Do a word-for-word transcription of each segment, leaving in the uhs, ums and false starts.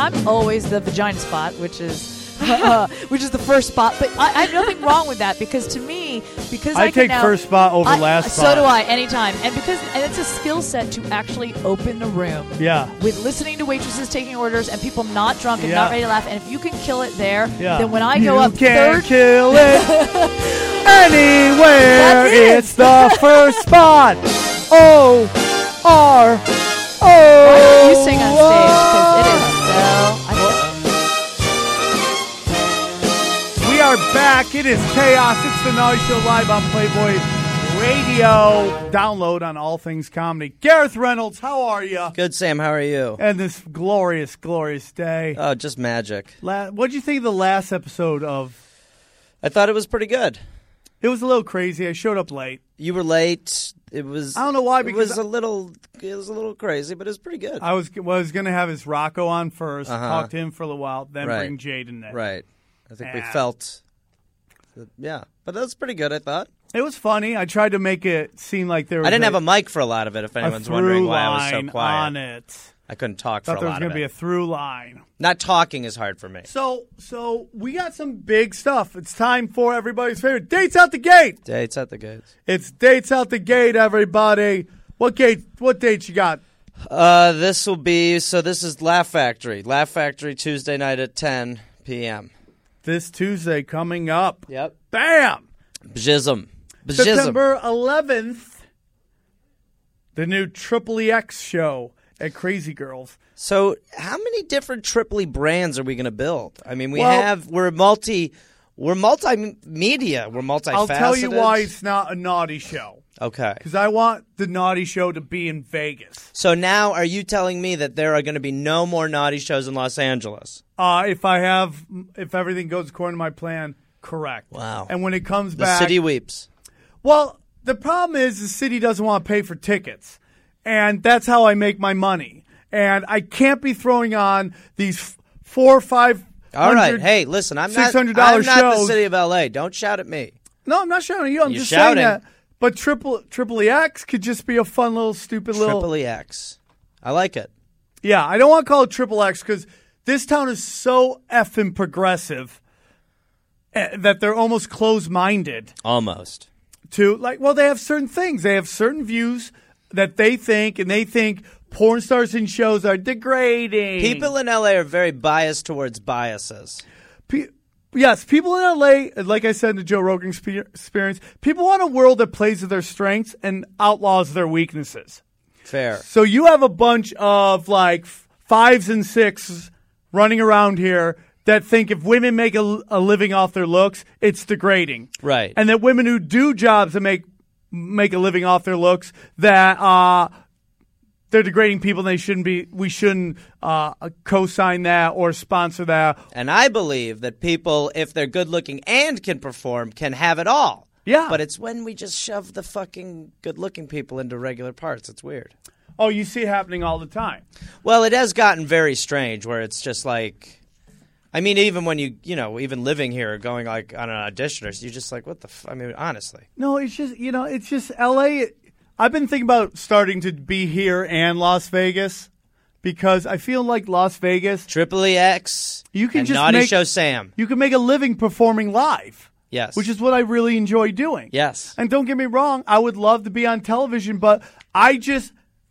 I'm always the vagina spot, which is uh, which is the first spot. But I, I have nothing wrong with that because to me, because I, I can take now, first spot over I, last so spot. So do I, anytime. And because and it's a skill set to actually open the room. Yeah. With listening to waitresses taking orders and people not drunk and Yeah. not ready to laugh. And if you can kill it there, Yeah. then when I you go up can't third, kill it anywhere. That's it. It's the first spot. O R O. Why don't you sing on stage? Because it is so. I We are back. It is Chaos. It's the Naughty Show live on Playboy Radio. Download on All Things Comedy. Gareth Reynolds, how are you? Good, Sam. How are you? And this glorious, glorious day. Oh, just magic. La- What'd you think of the last episode of? I thought it was pretty good. It was a little crazy. I showed up late. You were late. It was. I don't know why, It because was a little. It was a little crazy, but it was pretty good. I was was going to have his Rocco on first, Uh-huh. talk to him for a little while, then Right. bring Jaden in. Right. I think we Yeah. felt. that- Yeah, but that was pretty good. I thought. It was funny. I tried to make it seem like there was I didn't a, have a mic for a lot of it. If a anyone's through wondering why I was so line quiet, on it. I couldn't talk Thought for there a was lot going of to be it. a through line. Not talking is hard for me. So, so we got some big stuff. It's time for everybody's favorite Dates Out the Gate. Dates at the gates. It's Dates Out the Gate, everybody. What gate? What dates you got? Uh, this will be so. This is Laugh Factory. Laugh Factory Tuesday night at ten p.m. This Tuesday coming up. Yep. Bam! Bjism. Bjism. September eleventh. The new Triple E X show at Crazy Girls. So, how many different Tripoli brands are we going to build? I mean, we Well- have we're multi, we're multimedia, we're multifaceted. I'll tell you why it's not a naughty show. Okay. Because I want the naughty show to be in Vegas. So now, are you telling me that there are going to be no more naughty shows in Los Angeles? Uh, if I have, if everything goes according to my plan, correct. Wow. And when it comes The back, city weeps. well, the problem is the city doesn't want to pay for tickets, and that's how I make my money. And I can't be throwing on these f- four or five. All right. Hey, listen, I'm not. six hundred dollars I'm not the shows. city of L A. Don't shout at me. No, I'm not shouting at you. I'm You're just shouting. saying that. But triple triple E X could just be a fun little stupid little. Triple E X. I like it. Yeah, I don't want to call it triple X because this town is so effing progressive eh, that they're almost closed-minded Almost. to, like, well, they have certain things. They have certain views that they think, and they think porn stars in shows are degrading. People in L A are very biased towards biases. Pe- yes, people in L A, like I said in the Joe Rogan spe- experience, people want a world that plays to their strengths and outlaws their weaknesses. Fair. So you have a bunch of like f- fives and sixes running around here that think if women make a, a living off their looks, it's degrading. Right. And that women who do jobs that make make a living off their looks, that uh, they're degrading people and they shouldn't be, we shouldn't uh, co-sign that or sponsor that. And I believe that people, if they're good looking and can perform, can have it all. Yeah. But it's when we just shove the fucking good looking people into regular parts. It's weird. Oh, you see it happening all the time. Well, it has gotten very strange where it's just like, I mean, even when you, you know, even living here, going like on an audition, or you're just like, what the, f-? I mean, honestly. No, it's just, you know, it's just L A. I've been thinking about starting to be here and Las Vegas because I feel like Las Vegas, Triple E X You can and just Naughty make- Show Sam. you can make a living performing live. Yes. Which is what I really enjoy doing. Yes. And don't get me wrong, I would love to be on television, but I just,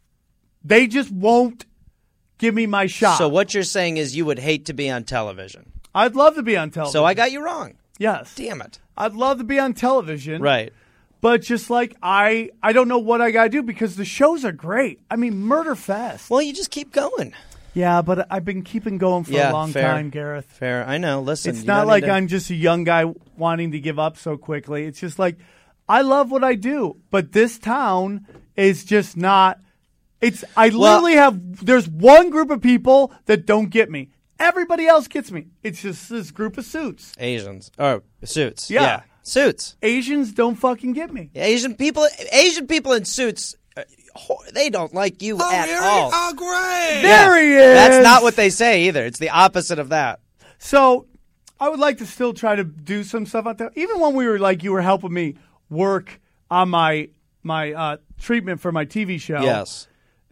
they just won't give me my shot. So what you're saying is you would hate to be on television. I'd love to be on television. So I got you wrong. Yes. Damn it. I'd love to be on television. Right. But just like, I, I don't know what I got to do because the shows are great. I mean, Murder Fest. Well, you just keep going. Yeah, but I've been keeping going for Yeah, a long fair. time, Gareth. Fair. I know. Listen. It's you not don't like need to- I'm just a young guy wanting to give up so quickly. It's just like, I love what I do, but this town is just not. It's. I Well- literally have. There's one group of people that don't get me. Everybody else gets me. It's just this group of suits. Asians. Oh, suits. Yeah. yeah. Suits. Asians don't fucking get me. Asian people. Asian people in suits. uh, ho- They don't like you at all. Oh, great. There he is. That's not what they say either. It's the opposite of that. So, I would like to still try to do some stuff out there. Even when we were like, you were helping me work on my my uh, treatment for my T V show. Yes.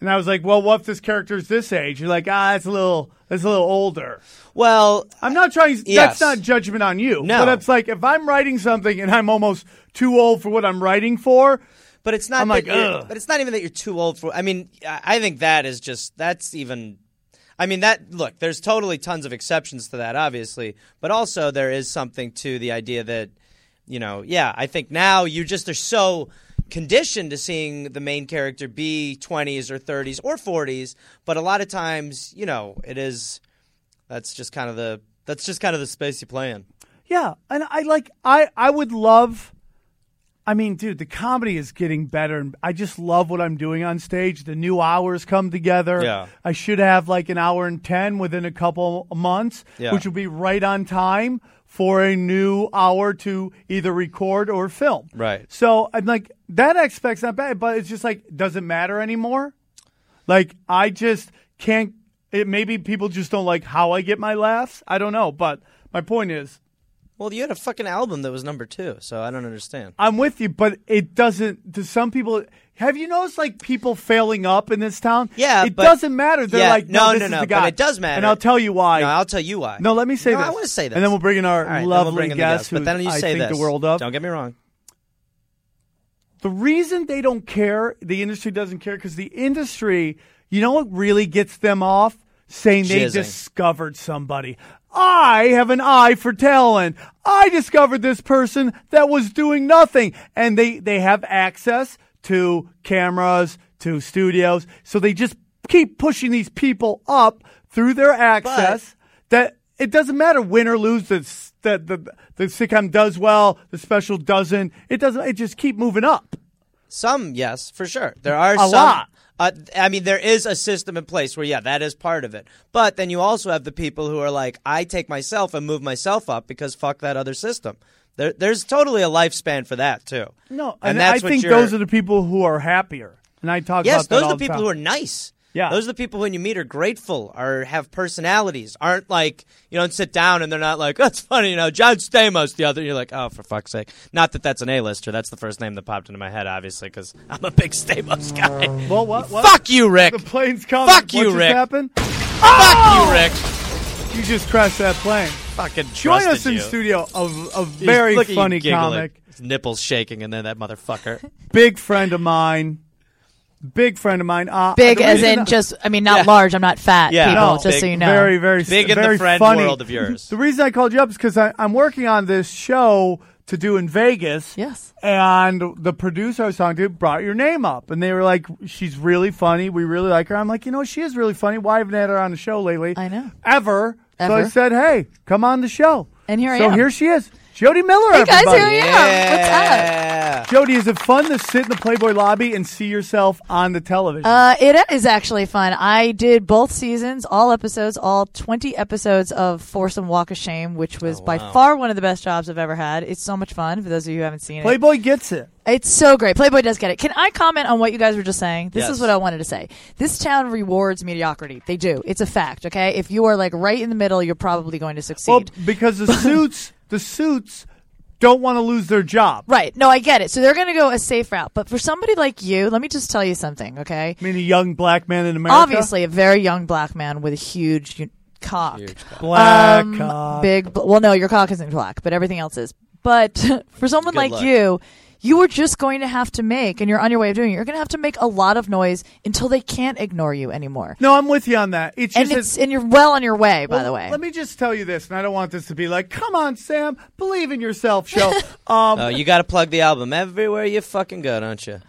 And I was like, well, what if this character's this age? You're like, ah, it's a little, it's a little older. Well, I'm not trying. yes. That's not judgment on you. No. But it's like if I'm writing something and I'm almost too old for what I'm writing for. But it's not. I'm that like, you're- ugh. But it's not even that you're too old for. I mean, I I think that is just. That's even. I mean, that. Look, there's totally tons of exceptions to that, obviously, but also there is something to the idea that, you know, yeah, I think now you just are so conditioned to seeing the main character be twenties or thirties or forties, but a lot of times, you know, it is. That's just kind of the. That's just kind of the space you play in. Yeah, and I like. I I would love. I mean, dude, the comedy is getting better, and I just love what I'm doing on stage. The new hours come together. Yeah. I should have like an hour and ten within a couple of months, Yeah. which will be right on time for a new hour to either record or film. Right. So I'm like, that aspect's not bad, but it's just like, does it matter anymore? Like, I just can't. It, maybe people just don't like how I get my laughs. I don't know, but my point is, Well, you had a fucking album that was number two, so I don't understand. I'm with you, but it doesn't. To some people, have you noticed like people failing up in this town? Yeah, it but- doesn't matter. They're Yeah, like, no, no, this no, is no, the guy. but it does matter. and I'll tell you why. No, I'll tell you why. No, let me say no, this. I want to say this, and then we'll bring in our All right, then we'll lovely bring in the guest, guest, who but then you I say think this. the world of. Don't get me wrong. The reason they don't care, the industry doesn't care, because the industry, you know what really gets them off? Saying they Jizzing. discovered somebody. I have an eye for talent. I discovered this person that was doing nothing. And they, they have access to cameras, to studios. So they just keep pushing these people up through their access that it doesn't matter win or lose. The, the, the, the sitcom does well, the special doesn't. It doesn't. It just keep moving up. Some, yes, for sure. There are A some. lot. Uh, I mean, there is a system in place where, yeah, that is part of it. But then you also have the people who are like, I take myself and move myself up because fuck that other system. There, there's totally a lifespan for that, too. No, and, and, that's I what think you're- those are the people who are happier. And I talk Yes, about that those all are the the people time. who are nice. Yeah. Those are the people when you meet are grateful or have personalities. Aren't like, you don't sit down and they're not like, that's funny, you know, John Stamos the other. You're like, oh, for fuck's sake. Not that that's an A-lister. That's the first name that popped into my head, obviously, because I'm a big Stamos guy. Well, what? what? Fuck you, Rick. The plane's coming. Fuck what you, just Rick. happened? Fuck you, Rick. You just crashed that plane. Fucking Join trusted us in you. studio a, a He's- very look at you funny giggling. comic, His nipples shaking, and then that motherfucker. big friend of mine, big friend of mine. Uh, Big the as reason- in just, I mean, not Yeah. large. I'm not fat, Yeah. people, No, just big, so you know. Very, very, Big in the very friend funny. world of yours. The reason I called you up is because I'm working on this show to do in Vegas. Yes. And the producer I was talking to brought your name up, and they were like, "She's really funny. We really like her." I'm like, "You know, she is really funny. Why haven't I had her on the show lately? I know. Ever." So I Ever. said, "Hey, come on the show." And here I so am. here she is, Jody Miller. Hey, guys, everybody. here I am. What's up? Yeah. Jody, is it fun to sit in the Playboy lobby and see yourself on the television? Uh, it is actually fun. I did both seasons, all episodes, all twenty episodes of Foursome Walk of Shame, which was Oh, by wow. far one of the best jobs I've ever had. It's so much fun for those of you who haven't seen it. Playboy gets it. It's so great. Playboy does get it. Can I comment on what you guys were just saying? This Yes. is what I wanted to say. This town rewards mediocrity. They do. It's a fact, okay? If you are like right in the middle, you're probably going to succeed. Well, because the suits, the suits don't want to lose their job. Right. No, I get it. So they're going to go a safe route. But for somebody like you, let me just tell you something, okay? I mean, a young black man in America. Obviously, a very young black man with a huge you- cock. Huge cock. black. Um, cock. Big. Well, no, your cock isn't black, but everything else is. But for someone Good like luck. you, you are just going to have to make, and you're on your way of doing it, you're going to have to make a lot of noise until they can't ignore you anymore. No, I'm with you on that. It's And just it's and you're well on your way, by Well, the way. Let me just tell you this, and I don't want this to be like, "Come on, Sam, believe in yourself." Show. um, Oh, you got to plug the album everywhere you fucking go, don't you?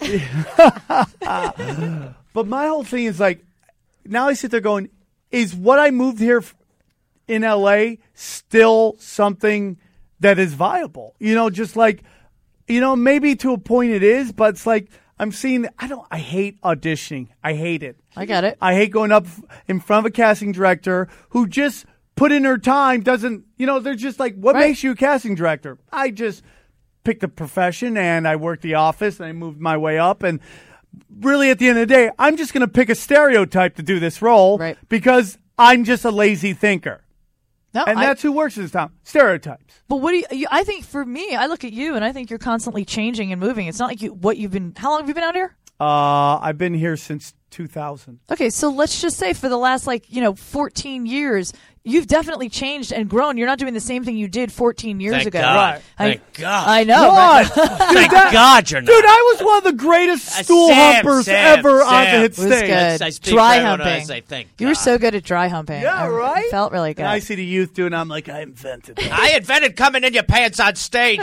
But my whole thing is like, now I sit there going, is what I moved here f- in L A still something that is viable? You know, just like, you know, maybe to a point it is, but it's like, I'm seeing, I don't, I hate auditioning. I hate it. I get it. I hate going up in front of a casting director who just put in her time, doesn't, you know, they're just like, what Right. makes you a casting director? I just picked a profession and I worked the office and I moved my way up. And really, at the end of the day, I'm just going to pick a stereotype to do this role Right. because I'm just a lazy thinker. No, And I- that's who works in this town. Stereotypes. But what do you, you? I think for me, I look at you and I think you're constantly changing and moving. It's not like you. What you've been? How long have you been out here? Uh, I've been here since two thousand. Okay, so let's just say for the last, like, you know, fourteen years, you've definitely changed and grown. You're not doing the same thing you did fourteen years Thank ago. God. Right. I, Thank God. I know. What? Right? Thank that- God you're not. Dude, I was one of the greatest Uh, stool Sam, humpers Sam, ever on the Sam. hit It was stage. good. I speak Dry for everyone when I humping. say thank You were God. so good at dry humping. Yeah, I- right? It felt really good. And I see the youth doing it, I'm like, I invented that. I invented coming in your pants on stage.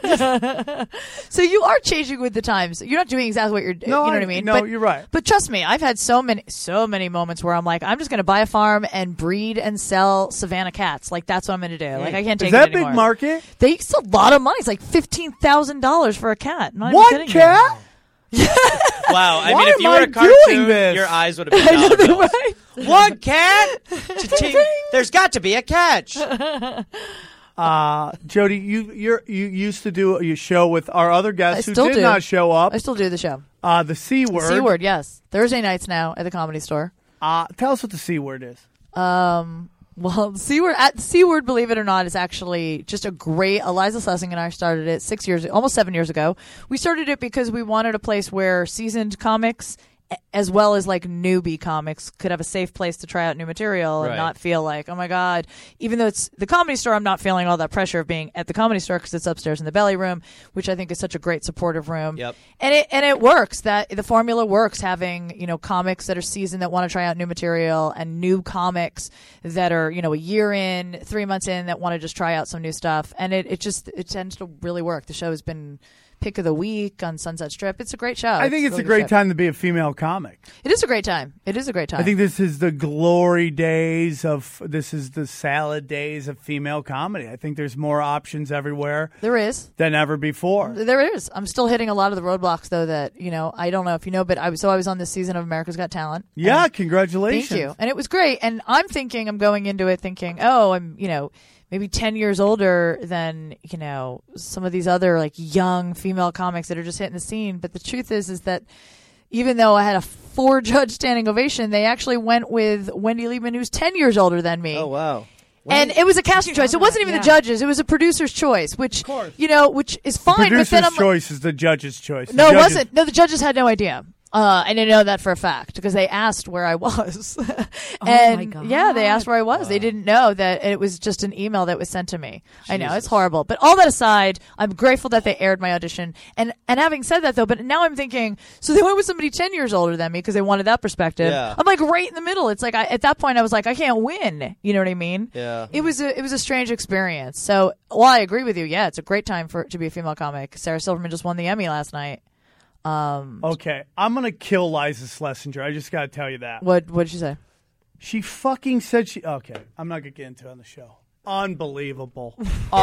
So you are changing with the times. You're not doing exactly what you're doing. No, you know I- what I mean? no, but, you're right. But trust me, I've had so many, so many moments where I'm like, I'm just going to buy a farm and breed and sell Savannah cats. Like that's what I'm going to do. Like I can't take Is that it big anymore. market? They it's a lot of money. It's like fifteen thousand dollars for a cat. I'm not even One kidding you. cat? Wow. I Why mean, if am you were I a cartoon, doing this? your eyes would have been dollar bills. Right? One cat? Cha-ching. There's got to be a catch. Uh, Jody, you you're, you used to do a show with our other guests I who still did do. not show up. I still do the show. Uh, the C word. C word, yes. Thursday nights now at the Comedy Store. Uh, tell us what the C word is. Um, well, C word at C word, believe it or not, is actually just a great. Eliza Schlesinger and I started it six years, almost seven years ago. We started it because we wanted a place where seasoned comics, a- as well as like newbie comics, could have a safe place to try out new material and Right. not feel like, oh my god. Even though it's the Comedy Store, I'm not feeling all that pressure of being at the Comedy Store because it's upstairs in the belly room, which I think is such a great supportive room. Yep. And it and it works. That the formula works. Having you know comics that are seasoned that want to try out new material and new comics that are you know a year in, three months in that want to just try out some new stuff. And it, it just it tends to really work. The show has been pick of the week on Sunset Strip. It's a great show. I think it's really a good great show. time to be a female comic. It is a great time. It is a great time. I think this is the glory days of this is the salad days of female comedy. I think there's more options everywhere there is. than ever before. There is. I'm still hitting a lot of the roadblocks though that, you know, I don't know if you know, but I was so I was on this season of America's Got Talent. Yeah, And- congratulations. Thank you. And it was great. And I'm thinking, I'm going into it thinking, oh, I'm, you know, maybe ten years older than, you know, some of these other like young female comics that are just hitting the scene. But the truth is, is that even though I had a four judge standing ovation, they actually went with Wendy Liebman, who's ten years older than me. Oh, wow. And it was a casting choice. It wasn't even Yeah. the judges. It was a producer's choice, which, course. you know, which is fine. But Producer's then I'm like, choice is the judge's choice. The no, it judges- wasn't. No, the judges had no idea. Uh, I didn't know that for a fact because they asked where I was. and my God. yeah, they asked where I was. They didn't know that it was just an email that was sent to me. I know it's horrible, but all that aside, I'm grateful that they aired my audition. And and having said that though, but now I'm thinking, so they went with somebody ten years older than me because they wanted that perspective. Yeah. I'm like right in the middle. It's like I, at that point I was like, I can't win. You know what I mean? Yeah. It was a it was a strange experience. So while I agree with you, yeah, it's a great time for to be a female comic. Sarah Silverman just won the Emmy last night. Um, Okay, I'm going to kill Liza Schlesinger. I just got to tell you that. what what did you say? She fucking said she. Okay, I'm not going to get into it on the show. Unbelievable.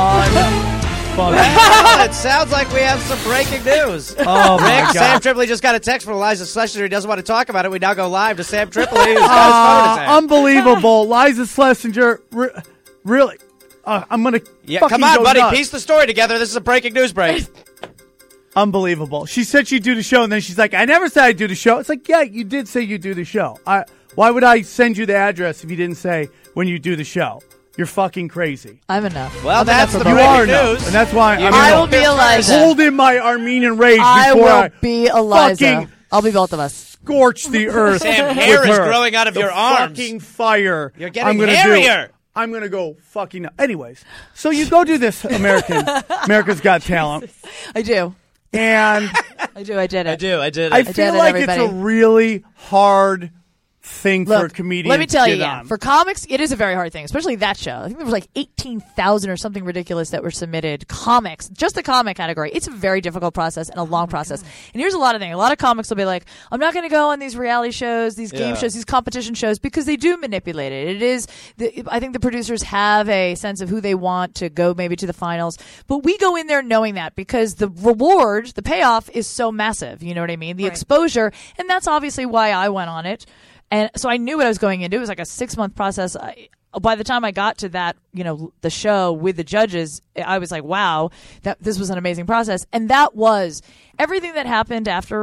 Unfucking. Well, it sounds like we have some breaking news. Oh, my Rick, God. Sam Tripoli just got a text from Eliza Schlesinger. He doesn't want to talk about it. We now go live to Sam Tripoli, who's got his phone in his Uh, hand. unbelievable. Liza Schlesinger, re- really. Uh, I'm going to. Yeah, come on, go buddy. nuts. Piece the story together. This is a breaking news break. Unbelievable. She said she'd do the show, and then she's like, I never said I'd do the show. It's like, yeah, you did say you'd do the show. I, why would I send you the address if you didn't say when you do the show? You're fucking crazy. I'm enough. Well, I'm that's enough the for You both. breaking are enough, news. and that's why You I'm I gonna will be Eliza. hold in my Armenian rage I before will I be Eliza. fucking I'll be both of us. scorch the earth. Sam, hair with is her. growing out of The your arms. Fucking fire. You're getting I'm gonna hairier. Do. I'm gonna go fucking. Anyways, so you go do this American America's Got Talent, I do. and I do. I did it. I do. I did. I it. did feel it, like it's a everybody. really hard thing for a Look, comedian. let me tell to you, get yeah, on. for comics, it is a very hard thing, especially that show. I think there was like eighteen thousand or something ridiculous that were submitted. Comics, just the comic category. It's a very difficult process and a long process. And here's a lot of things. A lot of comics will be like, I'm not going to go on these reality shows, these game Yeah. shows, these competition shows, because they do manipulate it. It is, the, I think the producers have a sense of who they want to go maybe to the finals. But we go in there knowing that because the reward, the payoff is so massive. You know what I mean? The Right. exposure. And that's obviously why I went on it. And so I knew what I was going into. It was like a six month process. I, by the time I got to that, you know, the show with the judges, I was like, wow, that this was an amazing process. And that was everything that happened after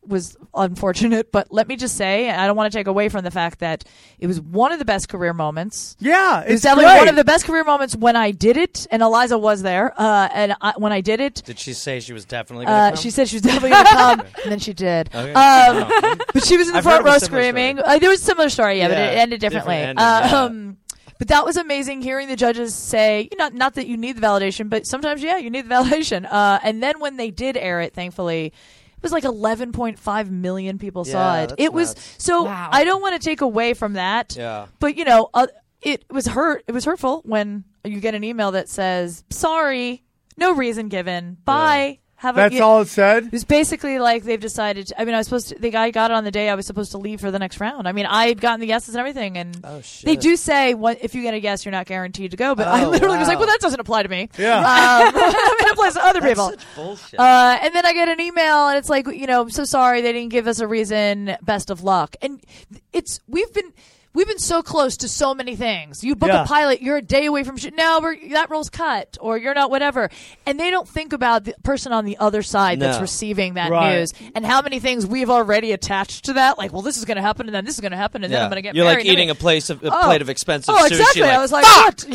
was unfortunate. But let me just say, I don't want to take away from the fact that it was one of the best career moments. Yeah, It was it's definitely great. one of the best career moments when I did it, and Eliza was there. Uh, and I, when I did it, Did she say she was definitely going to uh, come? she said she was definitely going to come, and then she did. Okay. Um, Oh. but she was in the I've front heard of a row similar screaming. story. Uh, there was a similar story, yeah, but Yeah, it ended differently. different ending, yeah. um, But that was amazing hearing the judges say, not not that you need the validation, but sometimes, yeah, you need the validation. Uh, and then when they did air it, thankfully, it was like eleven point five million people saw Yeah, it. that's It was nuts. so. Wow. I don't want to take away from that. Yeah. But you know, uh, it was hurt. It was hurtful when you get an email that says, "Sorry, no reason given. Bye." Have a, That's you- all it said. It was basically like they've decided. To, I mean, I was supposed to. The guy got it on the day I was supposed to leave for the next round. I mean, I had gotten the yeses and everything, and Oh, shit. they do say what if you get a yes, you're not guaranteed to go. But I Oh, literally was like, wow. well, that doesn't apply to me. Yeah. Um, I mean, it applies to other That's people. such bullshit. Uh, and then I get an email, and it's like, you know, I'm so sorry they didn't give us a reason. Best of luck. And it's we've been. We've been so close to so many things. You book Yeah. a pilot, you're a day away from sh- no, we're, that role's cut, or you're not whatever. And they don't think about the person on the other side that's No. receiving that Right. news and how many things we've already attached to that. Like, well, this is going to happen, and then this is going to happen, and then I'm going to get You're married. like and eating then- a place of a Oh. plate of expensive Oh, sushi. exactly. Like, I was like, what?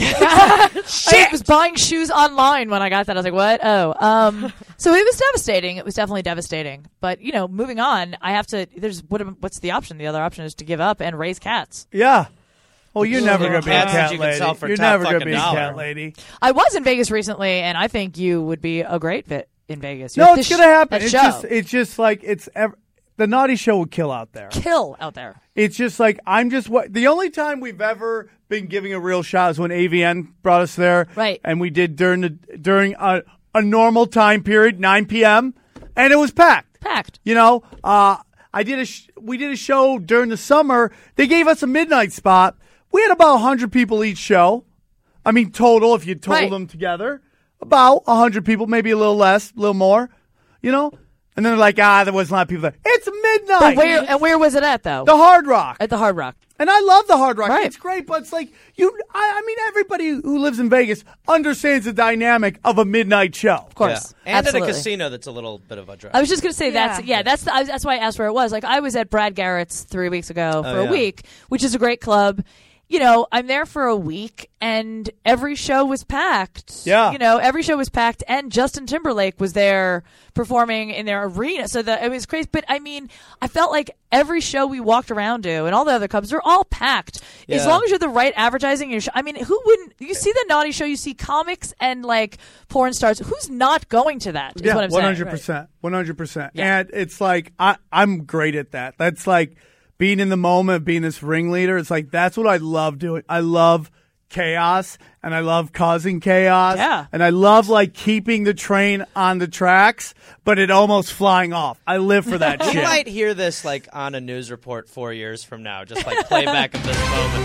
I was buying shoes online when I got that. I was like, what? Oh. Um, so it was devastating. It was definitely devastating. But, you know, moving on, I have to, there's, what, am- what's the option? The other option is to give up and raise cats. Yeah. Well, you're Just never little going to be a cats that cat you can lady. sell for You're top never going to fucking be a dollar. cat lady. I was in Vegas recently, and I think you would be a great fit in Vegas. You No, have it's to going to sh- happen. that It's show. just, it's just like it's ev- the Naughty Show would kill out there. Kill out there. It's just like I'm just what the only time we've ever been giving a real shot is when A V N brought us there, Right. And we did during the during a, a normal time period, nine p.m. and it was packed. Packed. You know, uh, I did a sh- we did a show during the summer. They gave us a midnight spot. We had about one hundred people each show. I mean, total, if you total Right. them together, about one hundred people, maybe a little less, a little more, you know? And then they're like, ah, there wasn't a lot of people there. It's midnight. But where, and where was it at, though? The Hard Rock. At the Hard Rock. And I love the Hard Rock. Right. It's great, but it's like, you. I, I mean, everybody who lives in Vegas understands the dynamic of a midnight show. Of course. Yeah. And Absolutely. at a casino that's a little bit of a drive. I was just going to say that's Yeah. yeah that's the, I was, that's why I asked where it was. Like I was at Brad Garrett's three weeks ago for Oh, yeah. a week, which is a great club. You know, I'm there for a week, and every show was packed. Yeah. you know, every show was packed, and Justin Timberlake was there performing in their arena. So that it was crazy. But I mean, I felt like every show we walked around to, and all the other clubs, they're all packed. As Yeah. long as you're the right advertising, your show. I mean, who wouldn't? You see the Naughty Show, you see comics and like porn stars. Who's not going to that? Is Yeah, what I'm one saying. hundred percent, one hundred percent. Yeah. And it's like I, I'm great at that. That's like being in the moment, being this ringleader. It's like that's what I love doing. I love chaos, and I love causing chaos. Yeah. And I love like keeping the train on the tracks, but it almost flying off. I live for that You shit. might hear this like on a news report four years from now, just like playback of this moment.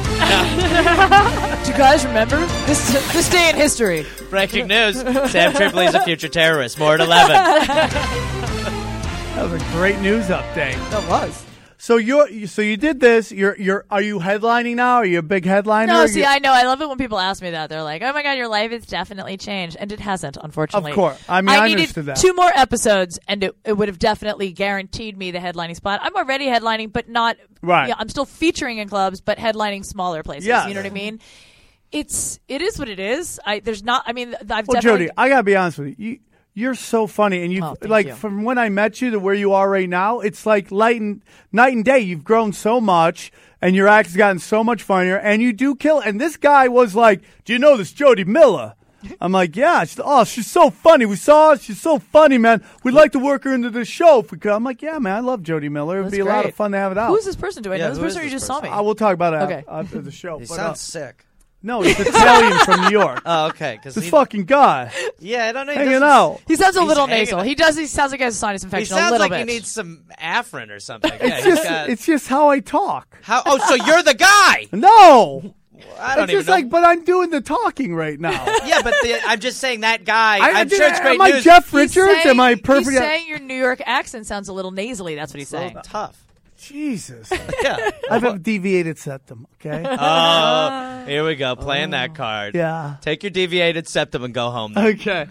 Do you guys remember this this day in history? Breaking news: Sam Tripoli is a future terrorist. More at eleven. That was a great news update. That was. So you're so you did this. You're you're are you headlining now? Are you a big headliner? No, Are see, you- I know. I love it when people ask me that. They're like, "Oh my god, your life has definitely changed," and it hasn't, unfortunately. Of course. I mean, I needed understood that. two more episodes, and it, it would have definitely guaranteed me the headlining spot. I'm already headlining, but not. Right. Yeah, I'm still featuring in clubs, but headlining smaller places. Yes. You know what I mean? It's it is what it is. I there's not. I mean, I've Well, definitely. Jody, I gotta be honest with you. You you're so funny, and you Oh, thank like you. from when I met you to where you are right now. It's like light and night and day. You've grown so much, and your act has gotten so much funnier, and you do kill. And this guy was like, "Do you know this Jody Miller?" I'm like, "Yeah." She's, oh, she's so funny. We saw her. She's so funny, man. We'd like to work her into the show if we could. I'm like, "Yeah, man. I love Jody Miller. It'd That's be a lot great. of fun to have it out." Who's this person? Do I Yeah, know this who is person, or you this just saw me? person? I will talk about it Okay. after, after the show. He but, sounds uh, sick. no, he's Italian from New York. Oh, okay. Because This fucking guy yeah, I don't know. He hanging doesn't- out. He sounds a He's little hanging nasal. out. He does. He sounds like he has a sinus He infection. a sounds little like bit. he needs some Afrin or something. Yeah, It's he's just, got. it's just how I talk. How? Oh, so you're the guy? No, I don't it's even just know. like, but I'm doing the talking right now. yeah, but the, I'm just saying that guy. I, I'm did- sure it's great am I news. Jeff He's Richards? saying- am I perfect? He's saying your New York accent sounds a little nasally. That's what he's So saying. tough. Jesus, Yeah. I have a deviated septum. Okay. Oh, here we go, playing that card. Yeah. Take your deviated septum and go home. Then. Okay.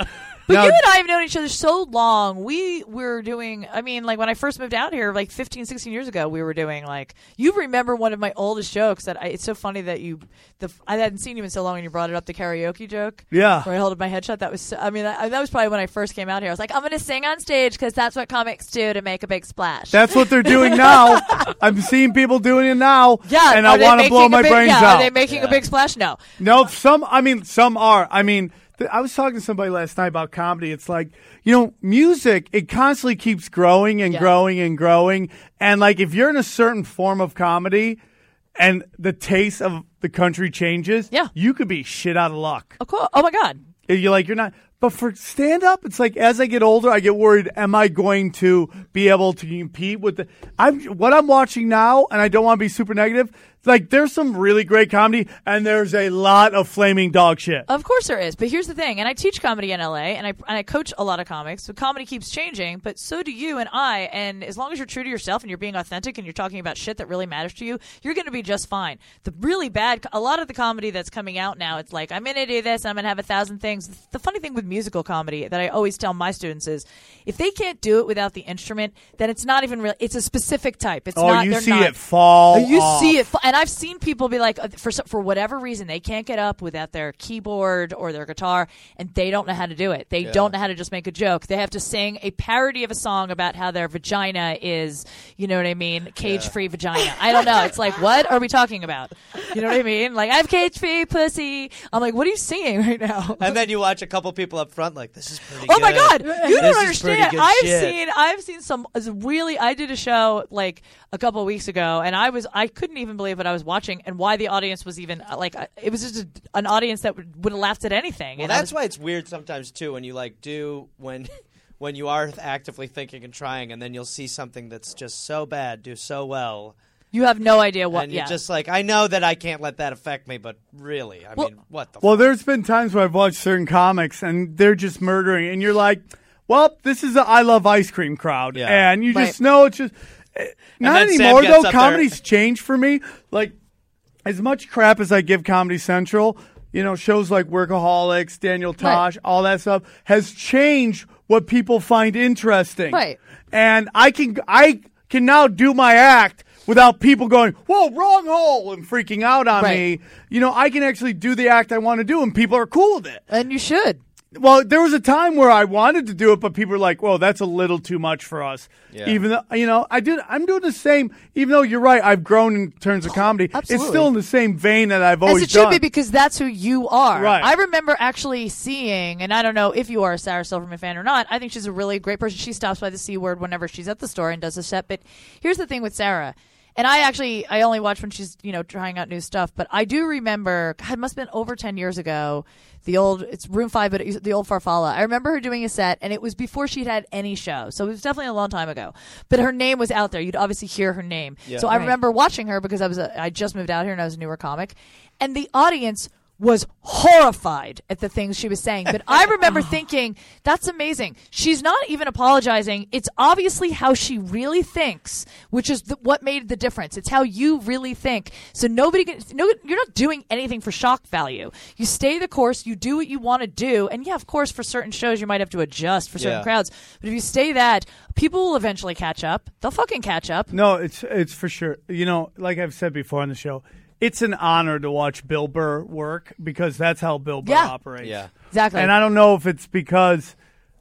But Now- you and I have known each other so long. We were doing, I mean, like when I first moved out here, like fifteen, sixteen years ago, we were doing like, you remember one of my oldest jokes that I, it's so funny that you, the I hadn't seen you in so long and you brought it up, the karaoke joke. Yeah. Where I held up my head shut. That was, so, I mean, that, that was probably when I first came out here. I was like, I'm going to sing on stage because that's what comics do to make a big splash. That's what they're doing now. I'm seeing people doing it now. yeah. And are I they want to making blow a my big, brains yeah, out. Are they making Yeah. a big splash? No. No, some, I mean, some are. I mean, th- I was talking to somebody last night about comedy. It's like, you know, music, it constantly keeps growing and Yeah. growing and growing. And like, if you're in a certain form of comedy and the taste of the country changes, Yeah. you could be shit out of luck. Of course. Oh my God. You're like, you're not. But for stand up, it's like as I get older, I get worried. Am I going to be able to compete with the? I'm what I'm watching now, and I don't want to be super negative. Like there's some really great comedy, and there's a lot of flaming dog shit. Of course there is, but here's the thing, and I teach comedy in L A, and I and I coach a lot of comics. So comedy keeps changing, but so do you and I. And as long as you're true to yourself and you're being authentic and you're talking about shit that really matters to you, you're going to be just fine. The really bad, a lot of the comedy that's coming out now, it's like I'm going to do this, I'm going to have a thousand things. The funny thing with musical comedy that I always tell my students is, if they can't do it without the instrument, then it's not even real. It's a specific type. It's Oh, not. you they're see not, it fall. You off. see it, and I've seen people be like, uh, for for whatever reason, they can't get up without their keyboard or their guitar, and they don't know how to do it. They Yeah. don't know how to just make a joke. They have to sing a parody of a song about how their vagina is, you know what I mean, cage-free vagina. I don't know. It's like, what are we talking about? You know what I mean? Like, I have cage-free pussy. I'm like, what are you singing right now? And then you watch a couple people up front like, this is pretty Oh good. my God! You This don't is understand. pretty good I've shit. seen, I've seen some really. I did a show like a couple of weeks ago, and I was, I couldn't even believe what I was watching, and why the audience was even like, it was just a, an audience that would, would have laughed at anything. Well, and I that's was, why it's weird sometimes too when you like do when when you are actively thinking and trying, and then you'll see something that's just so bad do so well, you have no idea what. and you're Yeah, just like, I know that I can't let that affect me, but really, I Well- mean, what the? Well, fuck? there's been times where I've watched certain comics and they're just murdering, and you're like, well, this is a I love ice cream crowd, Yeah. and you Right. just know it's just eh, not then Sam anymore gets though. up there- Comedy's changed for me. Like as much crap as I give Comedy Central, you know, shows like Workaholics, Daniel Tosh, all that stuff has changed what people find interesting. Right. And I can I can now do my act without people going, whoa, wrong hole, and freaking out on Right. me. You know, I can actually do the act I want to do, and people are cool with it. and you should. Well, there was a time where I wanted to do it, but people were like, "Well, that's a little too much for us." Yeah. Even though, you know, I did. I'm doing the same. Even though you're right, I've grown in terms of comedy. It's Absolutely. still in the same vein that I've always As it should done. be, because that's who you are. Right. I remember actually seeing, and I don't know if you are a Sarah Silverman fan or not. I think she's a really great person. She stops by the C Word whenever she's at the store and does a set. But here's the thing with Sarah. And I actually, I only watch when she's, you know, trying out new stuff. But I do remember, God, it must have been over ten years ago, the old, it's Room five, but it was the old Farfalla. I remember her doing a set, and it was before she'd had any show. So it was definitely a long time ago. But her name was out there. You'd obviously hear her name. Yeah. So I Right. remember watching her because I was a, I just moved out here and I was a newer comic. And the audience was horrified at the things she was saying. But I remember thinking, that's amazing. She's not even apologizing. It's obviously how she really thinks, which is the, what made the difference. It's how you really think. So nobody can, no, you're not doing anything for shock value. You stay the course, you do what you want to do. And yeah, of course, for certain shows, you might have to adjust for certain Yeah. crowds. But if you stay that, people will eventually catch up. They'll fucking catch up. No, it's it's for sure. You know, like I've said before on the show, it's an honor to watch Bill Burr work because that's how Bill Burr Yeah. operates. Yeah. Exactly. And I don't know if it's because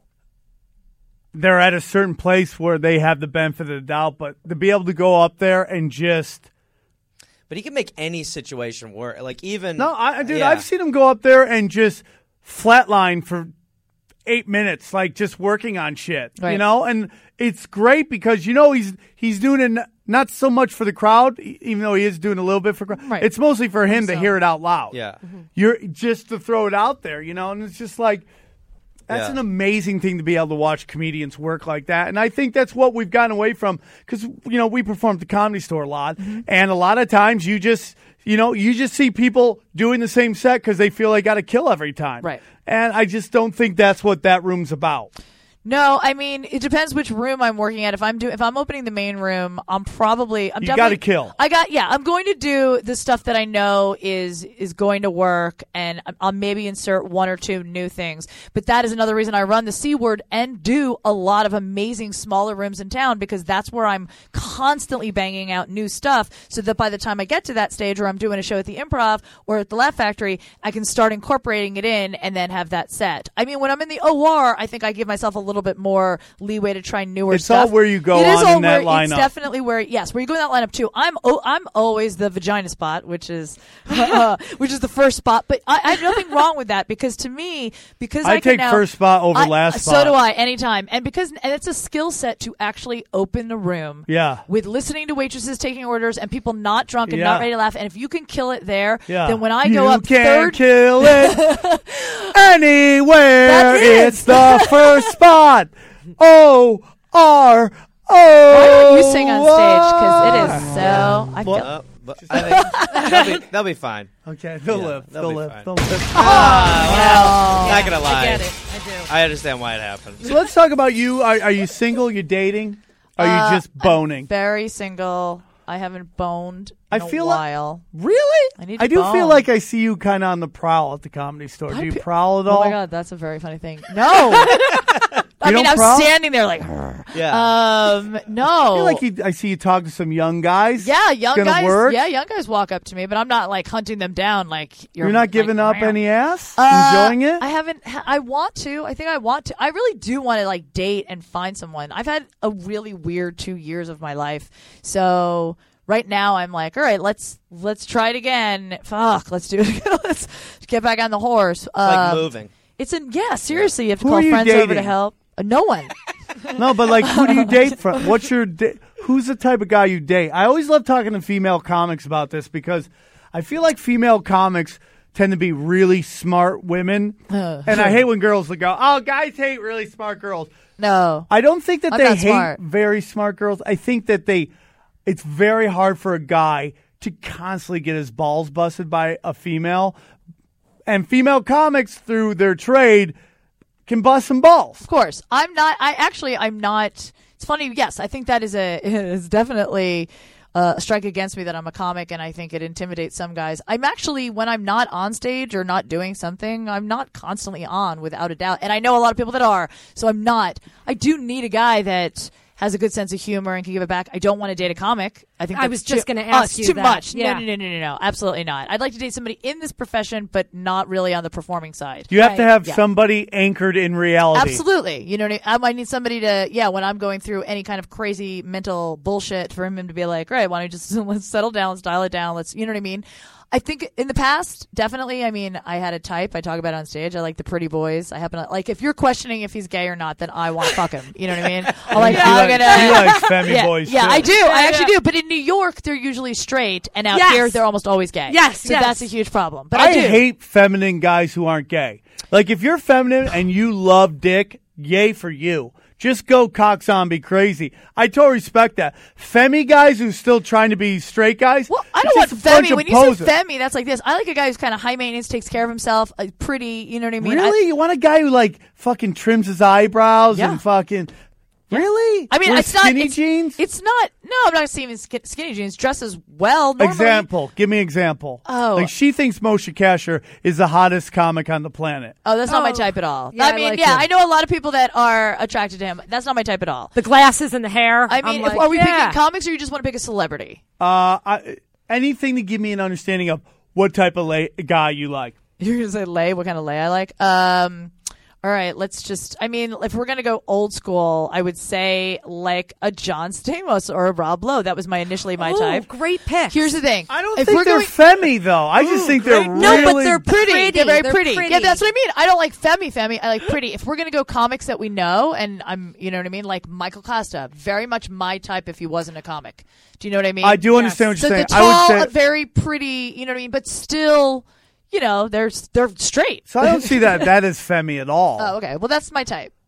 they're at a certain place where they have the benefit of the doubt, but to be able to go up there and just But he can make any situation work. Like even no, I dude, yeah. I've seen him go up there and just flatline for eight minutes, like just working on shit, you Right. know. And it's great because you know he's he's doing it n- not so much for the crowd, e- even though he is doing a little bit for crowd. Right. It's mostly for him to So- hear it out loud. Yeah. You're just to throw it out there, you know, and it's just like that's Yeah. an amazing thing to be able to watch comedians work like that. And I think that's what we've gotten away from because, you know, we perform at the Comedy Store a lot. Mm-hmm. And a lot of times you just, you know, you just see people doing the same set because they feel they got to kill every time. Right. And I just don't think that's what that room's about. No, I mean it depends which room I'm working at. If I'm do if I'm opening the main room, I'm probably I'm You definitely gotta kill. I got yeah. I'm going to do the stuff that I know is is going to work, and I'll maybe insert one or two new things. But that is another reason I run the C Word and do a lot of amazing smaller rooms in town, because that's where I'm constantly banging out new stuff. So that by the time I get to that stage, where I'm doing a show at the Improv or at the Laugh Factory, I can start incorporating it in and then have that set. I mean, when I'm in the O R, I think I give myself a little bit more leeway to try newer It's stuff. all where you go It is on all in that where, It's lineup. definitely where, yes, where you go in that lineup too. I'm oh, I'm always the vagina spot, which is uh, which is the first spot. But I, I have nothing wrong with that, because to me, because I, I can take now, first spot over I- last So spot. do I, anytime. And because and it's a skill set to actually open the room. Yeah. With listening to waitresses taking orders and people not drunk and Yeah. not ready to laugh. And if you can kill it there, Yeah. then when I you go up can third, kill it anywhere. That's it. It's the first spot. O R O. why don't you sing on stage? Because it is so. I feel, Uh, but I think they'll be, they'll be fine. Okay, they'll Yeah, live. they'll They'll be live. fine. They'll live. Ah, Yeah. not gonna lie. I get it. I do. I understand why it happened. So let's talk about you. Are, are you single? You dating? Are Uh, you just boning? very single. I haven't boned I in feel a like- while. Really? I need to I do feel bone. like I see you kind of on the prowl at the Comedy Store. Do you pe- prowl at Oh all? my god, that's a very funny thing. No. I You mean, don't I'm prowl? standing there like, "Rrr." Yeah. um, no. I feel like you, I see you talk to some young guys. yeah, young Gonna guys. work? Yeah, young guys walk up to me, but I'm not like hunting them down. Like you're, You're not like, giving up "Meow." any ass? Uh, Enjoying it? I haven't. ha- I want to. I think I want to. I really do want to like date and find someone. I've had a really weird two years of my life. So right now I'm like, all right, let's let's try it again. Fuck, let's do it. Let's get back on the horse. It's like Um, moving. It's an yeah. Seriously, you have to Who call are you friends over to dating? help. Uh, no one. No, but like, who do you date from? What's your da- who's the type of guy you date? I always love talking to female comics about this, because I feel like female comics tend to be really smart women, and I hate when girls will go, "Oh, guys hate really smart girls." No. I don't think that I'm they not hate smart. very smart girls. I think that they, it's very hard for a guy to constantly get his balls busted by a female, and female comics through their trade can bust some balls. Of course, I'm not. I actually, I'm not. It's funny. Yes, I think that is a is definitely uh, a strike against me that I'm a comic, and I think it intimidates some guys. I'm actually, when I'm not on stage or not doing something, I'm not constantly on, without a doubt. And I know a lot of people that are. So I'm not. I do need a guy that has a good sense of humor and can give it back. I don't want to date a comic. I think I that's was just too- gonna oh, ask it's you too that. much. Yeah. No, no, no, no, no, no, absolutely not. I'd like to date somebody in this profession, but not really on the performing side. You have to Right. have Yeah. somebody anchored in reality. Absolutely. You know what I mean? I might need somebody to, yeah, when I'm going through any kind of crazy mental bullshit, for him to be like, all right, why don't you just let's settle down, let's dial it down, let's, you know what I mean? I think in the past, definitely, I mean, I had a type. I talk about it on stage. I like the pretty boys. I happen to, like, if you're questioning if he's gay or not, then I want to fuck him. You know what I mean? I'm like, He I'm likes- gonna. he likes femme yeah, boys, yeah, too. I do. I actually yeah. do. But in New York, they're usually straight, and out Yes. here, they're almost always gay. Yes, So yes. that's a huge problem. But I, I do. hate feminine guys who aren't gay. Like, if you're feminine and you love dick, yay for you. Just go cock zombie crazy. I totally respect that. Femi guys who's still trying to be straight guys. Well, I it's don't want just a bunch femi. of When you posers. say femi, that's like this. I like a guy who's kind of high maintenance, takes care of himself, uh, pretty. You know what I mean? I- Really? You want a guy who like fucking trims his eyebrows Yeah. and fucking really? I mean, Wears it's not skinny it's, jeans. It's not. No, I'm not saying skin, skinny jeans. Dresses well. Normally. Example. Give me an example. Oh. Like she thinks Moshe Kasher is the hottest comic on the planet. Oh, that's not my Oh. type at all. Yeah, I I mean, like yeah, him. I know a lot of people that are attracted to him. That's not my type at all. The glasses and the hair. I mean, I'm if, like, are we yeah. picking comics, or you just want to pick a celebrity? Uh, I, anything to give me an understanding of what type of la- guy you like. You're gonna say lay? What kind of lay I like? Um. All right, let's just. I mean, if we're gonna go old school, I would say like a John Stamos or a Rob Lowe. That was my initially my Ooh, type. great pick. Here's the thing. I don't if think we're they're going, femmy though. I just Ooh, think they're great. really No, but they're pretty. pretty. They're very They're pretty. pretty. Yeah, that's what I mean. I don't like femmy femmy. I like pretty. If we're gonna go comics that we know, and I'm, you know what I mean, like Michael Costa, very much my type if he wasn't a comic. Do you know what I mean? I do understand what So you're the saying. tall, I would say very pretty. You know what I mean? But still, you know, they're they're straight. so. I don't see that that is femmy at all. Oh, okay. Well, that's my type.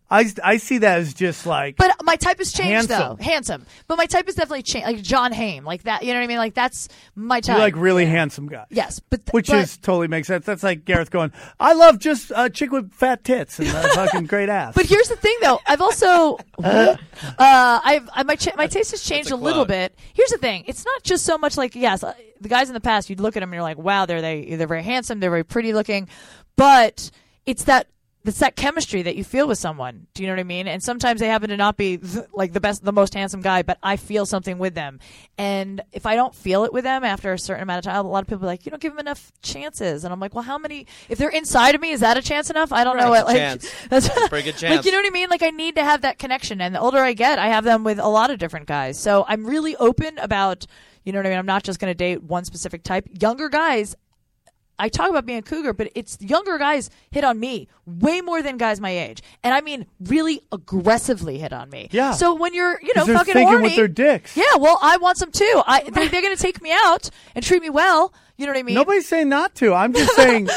I, I see that as just like. But my type has changed, Handsome. though. Handsome. But my type has definitely changed. Like John Hamm. Like that. You know what I mean? Like that's my type. You like really handsome guys. Yes. but th- Which but, is totally makes sense. That's like Gareth going, I love just a chick with fat tits and a fucking great ass. But here's the thing, though. I've also, uh, I've I, my ch- my taste has changed a a, little quote. bit. Here's the thing. It's not just so much like yes, uh, the guys in the past. You'd look at them and you're like, wow, they're they they're very handsome, they're very pretty looking, but it's that. It's that chemistry that you feel with someone. Do you know what I mean? And sometimes they happen to not be th- like the best, the most handsome guy, but I feel something with them. And if I don't feel it with them after a certain amount of time, a lot of people are like, you don't give them enough chances. And I'm like, well, how many? If they're inside of me, is that a chance enough? I don't know. What, like, Chance. that's a pretty good chance. Like, you know what I mean? Like, I need to have that connection. And the older I get, I have them with a lot of different guys. So I'm really open about, you know what I mean? I'm not just going to date one specific type. Younger guys. I talk about being a cougar, but it's younger guys hit on me way more than guys my age, and I mean really aggressively hit on me. Yeah. So when you're, you know, 'Cause they're fucking thinking horny, with their dicks. Yeah. Well, I want some too. I they're, they're going to take me out and treat me well. You know what I mean? Nobody's saying not to. I'm just saying.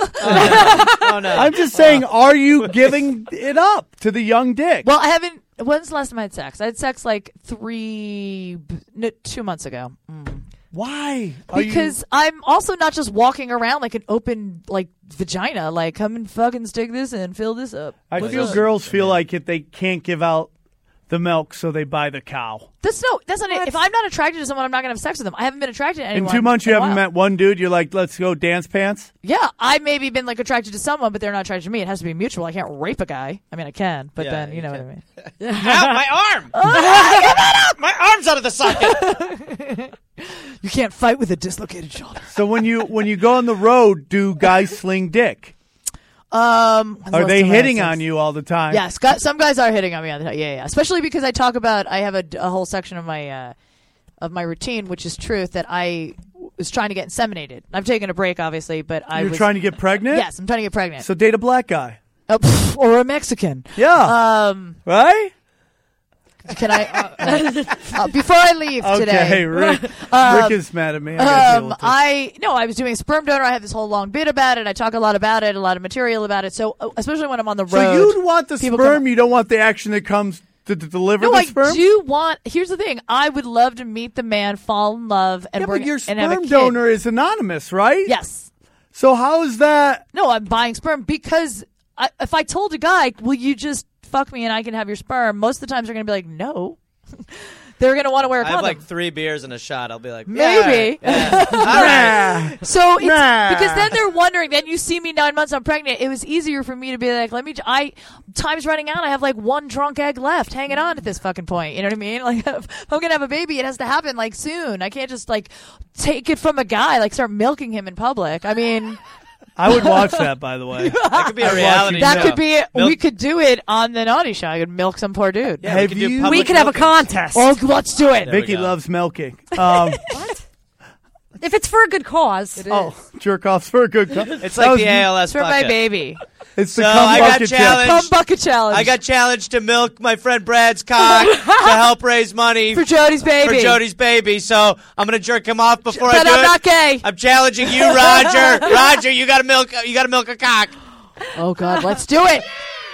Oh no! I'm just saying. Are you giving it up to the young dick? Well, I haven't. When's the last time I had sex? I had sex like three, no, two months ago. Mm. Why? Are you- Because I'm also not just walking around like an open like vagina. Like, come and fucking stick this in, fill this up. I What's feel up? girls feel like if they can't give out the milk, so they buy the cow. That's no. That's not it. If I'm not attracted to someone, I'm not gonna have sex with them. I haven't been attracted to In anyone. two months, you in a haven't while. met one dude. You're like, let's go dance pants. Yeah, I maybe been like attracted to someone, but they're not attracted to me. It has to be mutual. I can't rape a guy. I mean, I can, but Yeah, then you you know can. what I mean. Ow, my arm! Ah, my arm's out of the socket. You can't fight with a dislocated shoulder. So when you when you go on the road, do guys sling dick? Um, when's the Are last they time I had hitting sex? on you all the time? Yes, gu- some guys are hitting on me all the time. Yeah, yeah. Especially because I talk about. I have a, a whole section of my uh, of my routine, which is truth, that I was trying to get inseminated. I've taken a break, obviously, but I You're was trying to get pregnant? Yes, I'm trying to get pregnant. So date a black guy. Oh, pff, or a Mexican. Yeah. Um, right? can I? Uh, uh, before I leave Okay, today, Rick. Um, Rick is mad at me. I gotta deal Um, with this. I no, I was doing a sperm donor. I have this whole long bit about it. I talk a lot about it, a lot of material about it. So, uh, especially when I'm on the So road. you want the people sperm, come- you don't want the action that comes to, to deliver No, the I sperm? do want. Here's the thing: I would love to meet the man, fall in love, and yeah, we're but your and have a sperm kid. donor is anonymous, right? Yes. So how is that? No, I'm buying sperm because I, if I told a guy, "Will you just fuck me and I can have your sperm?" Most of the times they're going to be like, "No." They're going to want to wear a I have condom. like three beers and a shot. I'll be like, Maybe. yeah, yeah. All right. Nah. So it's Nah. because then they're wondering. Then you see me nine months, I'm pregnant. It was easier for me to be like, let me. I time's running out. I have like one drunk egg left, hanging on at this fucking point. You know what I mean? Like, if I'm gonna have a baby, it has to happen like soon. I can't just like take it from a guy, like start milking him in public. I mean, I would watch that, by the way. That could be a I'd watch reality you that show. could be. Milk- We could do it on the Naughty Show. I could milk some poor dude. Yeah, we Have could do you- public We could have a milking. contest. Oh, let's do it. There we Vicky go. loves milking. Um, If it's for a good cause. oh, jerk offs for a good co- It's That like was- the A L S It's for my bucket. baby. It's the So cum I got bucket challenged. challenge. Cum bucket challenge. I got challenged to milk my friend Brad's cock to help raise money for Jody's baby. for Jody's baby. So I'm gonna jerk him off before I But do I'm it. not gay. I'm challenging you, Roger. Roger, you gotta milk. You gotta milk a cock. Oh God, let's do it.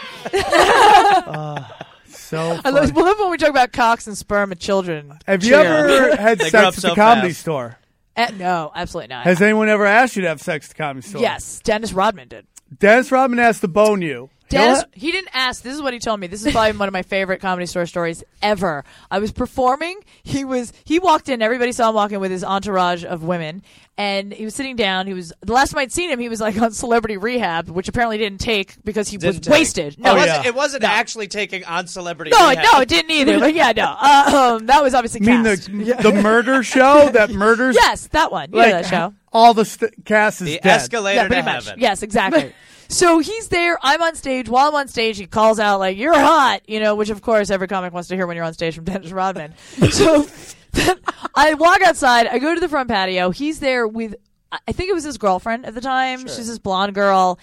So I funny. love, love when we talk about cocks and sperm and children. Have you Cheer. ever had They grow up sex at so the comedy fast. store? Eh, no, absolutely not. Has anyone ever asked you to have sex at the comedy store? Yes, Dennis Rodman did. Dennis Rodman asked to bone you. Dennis, What? he didn't ask. This is what he told me. This is probably one of my favorite comedy store stories ever. I was performing. He was. He walked in. Everybody saw him walking with his entourage of women, and he was sitting down. He was the last time I'd seen him. He was like on Celebrity Rehab, which apparently didn't take because he Didn't was take. wasted. it No, Oh, wasn't, yeah. it wasn't No. actually taking on celebrity. no, Rehab. no, it didn't either. But yeah, no. Uh, um, that was obviously You mean cast. the the murder show that murders? Yes, that one. You like, know that show. all the st- cast is The dead. escalator Yeah, to pretty much. heaven. Yes, exactly. So he's there. I'm on stage. While I'm on stage, he calls out like, "You're hot," you know, which of course every comic wants to hear when you're on stage from Dennis Rodman. So I walk outside. I go to the front patio. He's there with, I think it was his girlfriend at the time. She's this blonde girl.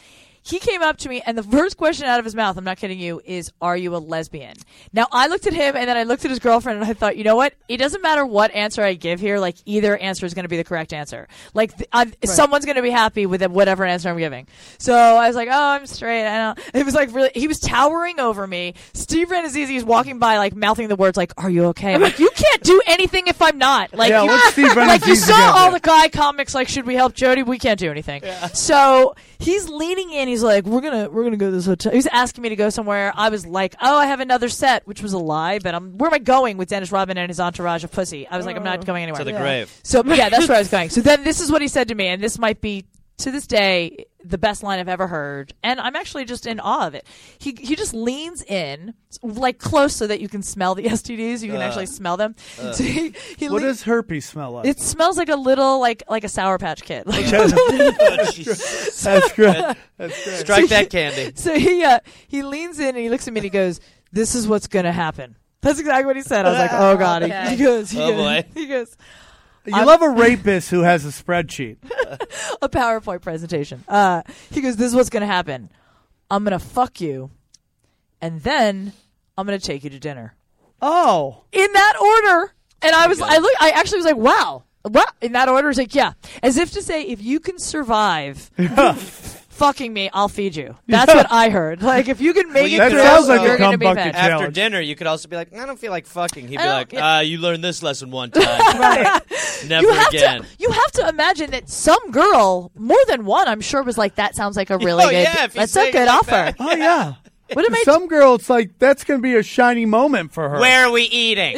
he came up to me, and the first question out of his mouth, I'm not kidding you, is, "Are you a lesbian?" Now, I looked at him, and then I looked at his girlfriend, and I thought, you know what? It doesn't matter what answer I give here. Like, either answer is going to be the correct answer. Like, th- I've, someone's going to be happy with whatever answer I'm giving. So I was like, "Oh, I'm straight." I don't. It was like really. He was towering over me. Steve Renazizi is walking by, like mouthing the words, like, "Are you okay?" I'm like, "You can't do anything if I'm not." Like, Yeah, you, what's Steve like you Renazizi saw gonna all do? the guy comics. Like, should we help Jody? We can't do anything. So he's leaning in. He's like, "We're gonna, we're gonna go to this hotel." He was asking me to go somewhere. I was like, "Oh, I have another set," which was a lie. But I'm, where am I going with Dennis Rodman and his entourage of pussy? I was like, I'm not going anywhere. To the grave. So yeah, that's where I was going. So then this is what he said to me, and this might be to this day the best line I've ever heard, and I'm actually just in awe of it. He he just leans in, like close, so that you can smell the S T Ds. You can Uh, actually smell them. So he, he What le- does herpes smell like? it smells like a little like like a Sour Patch Kid. Like, Oh, Jesus. That's great. That's great. Strike that candy. so he uh, he leans in and he looks at me and he goes, "This is what's gonna happen." That's exactly what he said. I was like, "Oh God." He, Okay. he goes, he Oh, goes, boy. he goes, You I'm- love a rapist who has a spreadsheet. a PowerPoint presentation. Uh, he goes, "This is what's gonna happen. I'm gonna fuck you, and then I'm gonna take you to dinner." Oh. In that order. And I was, good. I look, I actually was like, "Wow, what?" In that order, it's like, yeah, as if to say, if you can survive fucking me, I'll feed you. That's Yeah. what I heard. Like, if you can make Well, you it That through, could sounds like also- a you're gonna cum be bucket fed. challenge. After dinner, you could also be like, I don't feel like fucking. He'd be I like, don't- ah, you learned this lesson one time. Right. Never you have again. to you have to imagine that some girl, more than one, I'm sure, was like, "That sounds like a really Oh, good yeah, if you that's say a it good like offer." that. Oh, yeah. What am I Some girl, it's like, that's going to be a shiny moment for her. Where are we eating?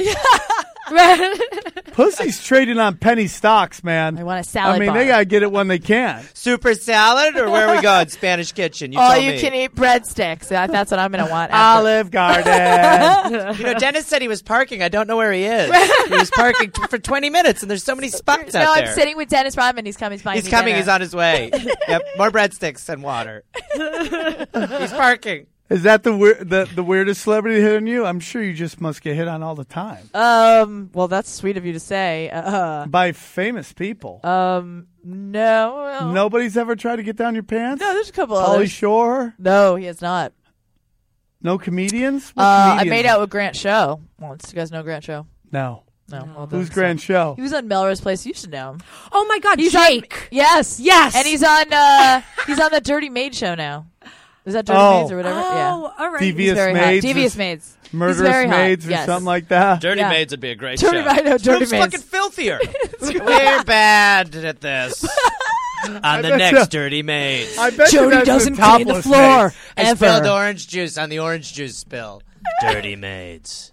Pussy's trading on penny stocks, man. I want a salad I mean, bar. they got to get it when they can. Super salad, or where are we going? Spanish kitchen. You All tell you me. can eat breadsticks. That, that's what I'm going to want. After. Olive Garden. You know, Dennis said he was parking. I don't know where he is. He was parking t- for twenty minutes, and there's so many spots No, out I'm there. sitting with Dennis Rodman. He's coming. He's buying He's me coming. dinner. He's on his way. Yep, more breadsticks and water. He's parking. Is that the, weir- the the weirdest celebrity hitting you? I'm sure you just must get hit on all the time. Um. Well, that's sweet of you to say. Uh. By famous people. Um. No. well, Nobody's ever tried to get down your pants? No. There's a couple Pauly others. Shore? No, he has not. No comedians? What Uh, I comedians? made out with Grant Show once. You guys know Grant Show? No. No. Well, Who's that's- Grand Show? He was on Melrose Place. You should know him. Oh my God, He's Jake. on. Yes. Yes. And he's on. Uh. He's on the Dirty Maid show now. Is that Dirty Oh. Maids or whatever? Oh, Yeah. all right. He's Devious very hot. Maids. Devious is- Maids. He's Murderous very hot. Maids or Yes. something like that. Dirty Yeah. Maids would be a great Dirty show. I know, Dirty Who's Maids. fucking filthier? We're bad at this. On the bet next so. Dirty Maids. Jody I bet you that's the doesn't clean the topless floor maids. I ever. spilled orange juice on the orange juice spill. Dirty Maids.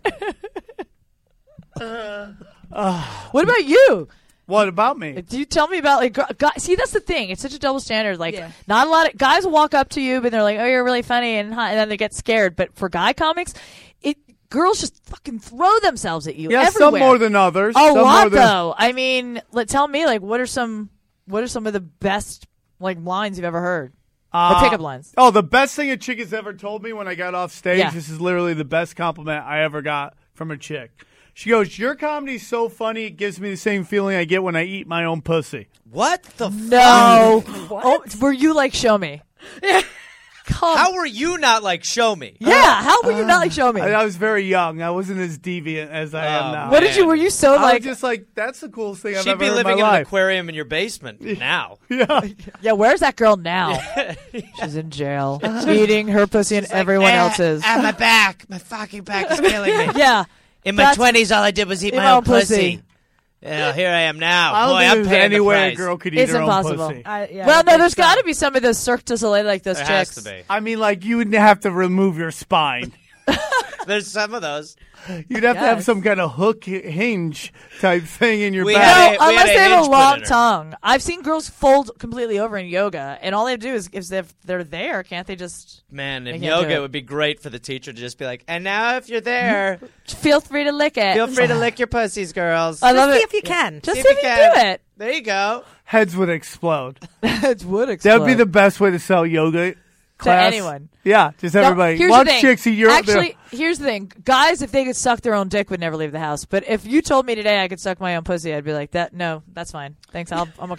What about you? What about me? Do you tell me about like gr- guys? See, that's the thing. It's such a double standard. Like, Yeah. not a lot of guys will walk up to you, but they're like, "Oh, you're really funny," and, hot, and then they get scared. But for guy comics, it girls just fucking throw themselves at you. Yeah, everywhere. some more than others. a some lot more than, though. I mean, let tell me like what are some what are some of the best like lines you've ever heard? Uh, or pickup lines. Oh, the best thing a chick has ever told me when I got off stage. Yeah. This is literally the best compliment I ever got from a chick. She goes, "Your comedy's so funny, it gives me the same feeling I get when I eat my own pussy." What the No. Oh, were you like show me? Come. How were you not like show me? yeah. How were you not like show me? I, I was very young. I wasn't as deviant as I Oh, am now. what did you? man. Were you so I like? was just like, that's the coolest thing I've She'd ever be heard living in in my an life. aquarium in your basement now. Yeah. Yeah, where's that girl now? She's in jail, eating her pussy and everyone "Ah, else's. Ah, my back. My fucking back is killing me. Yeah. In my That's- twenties, all I did was eat Eat my, my own own pussy. pussy. Yeah, here I am now. I don't Boy, think I'm there's paying any the way price. a girl could eat It's her impossible. own pussy. I, yeah, Well, I no, think there's so. got to be some of those Cirque du Soleil like those There chicks. has to be. I mean, like, you would have to remove your spine. There's some of those. You'd have to have Yes. some kind of hook h- hinge type thing in your We back. had No, a- we unless had a they have hinge a put long in her. tongue. I've seen girls fold completely over in yoga, and all they have to do is if they're- they're there, can't they just Man, in They can't do yoga, it. it would be great for the teacher to just be like, and now if you're there, feel free to lick it? feel free to lick your pussies, girls. I love Just see it. if you can. Just See see if if you you can. do it. There you go. Heads would explode. It would explode. That would be the best way to sell yoga class. anyone. Yeah, just No, everybody. here's Watch the thing. chicks eat your Actually, here's the thing. Guys, if they could suck their own dick, would never leave the house. But if you told me today I could suck my own pussy, I'd be like, "That no, that's fine. Thanks, I'll, I'm okay."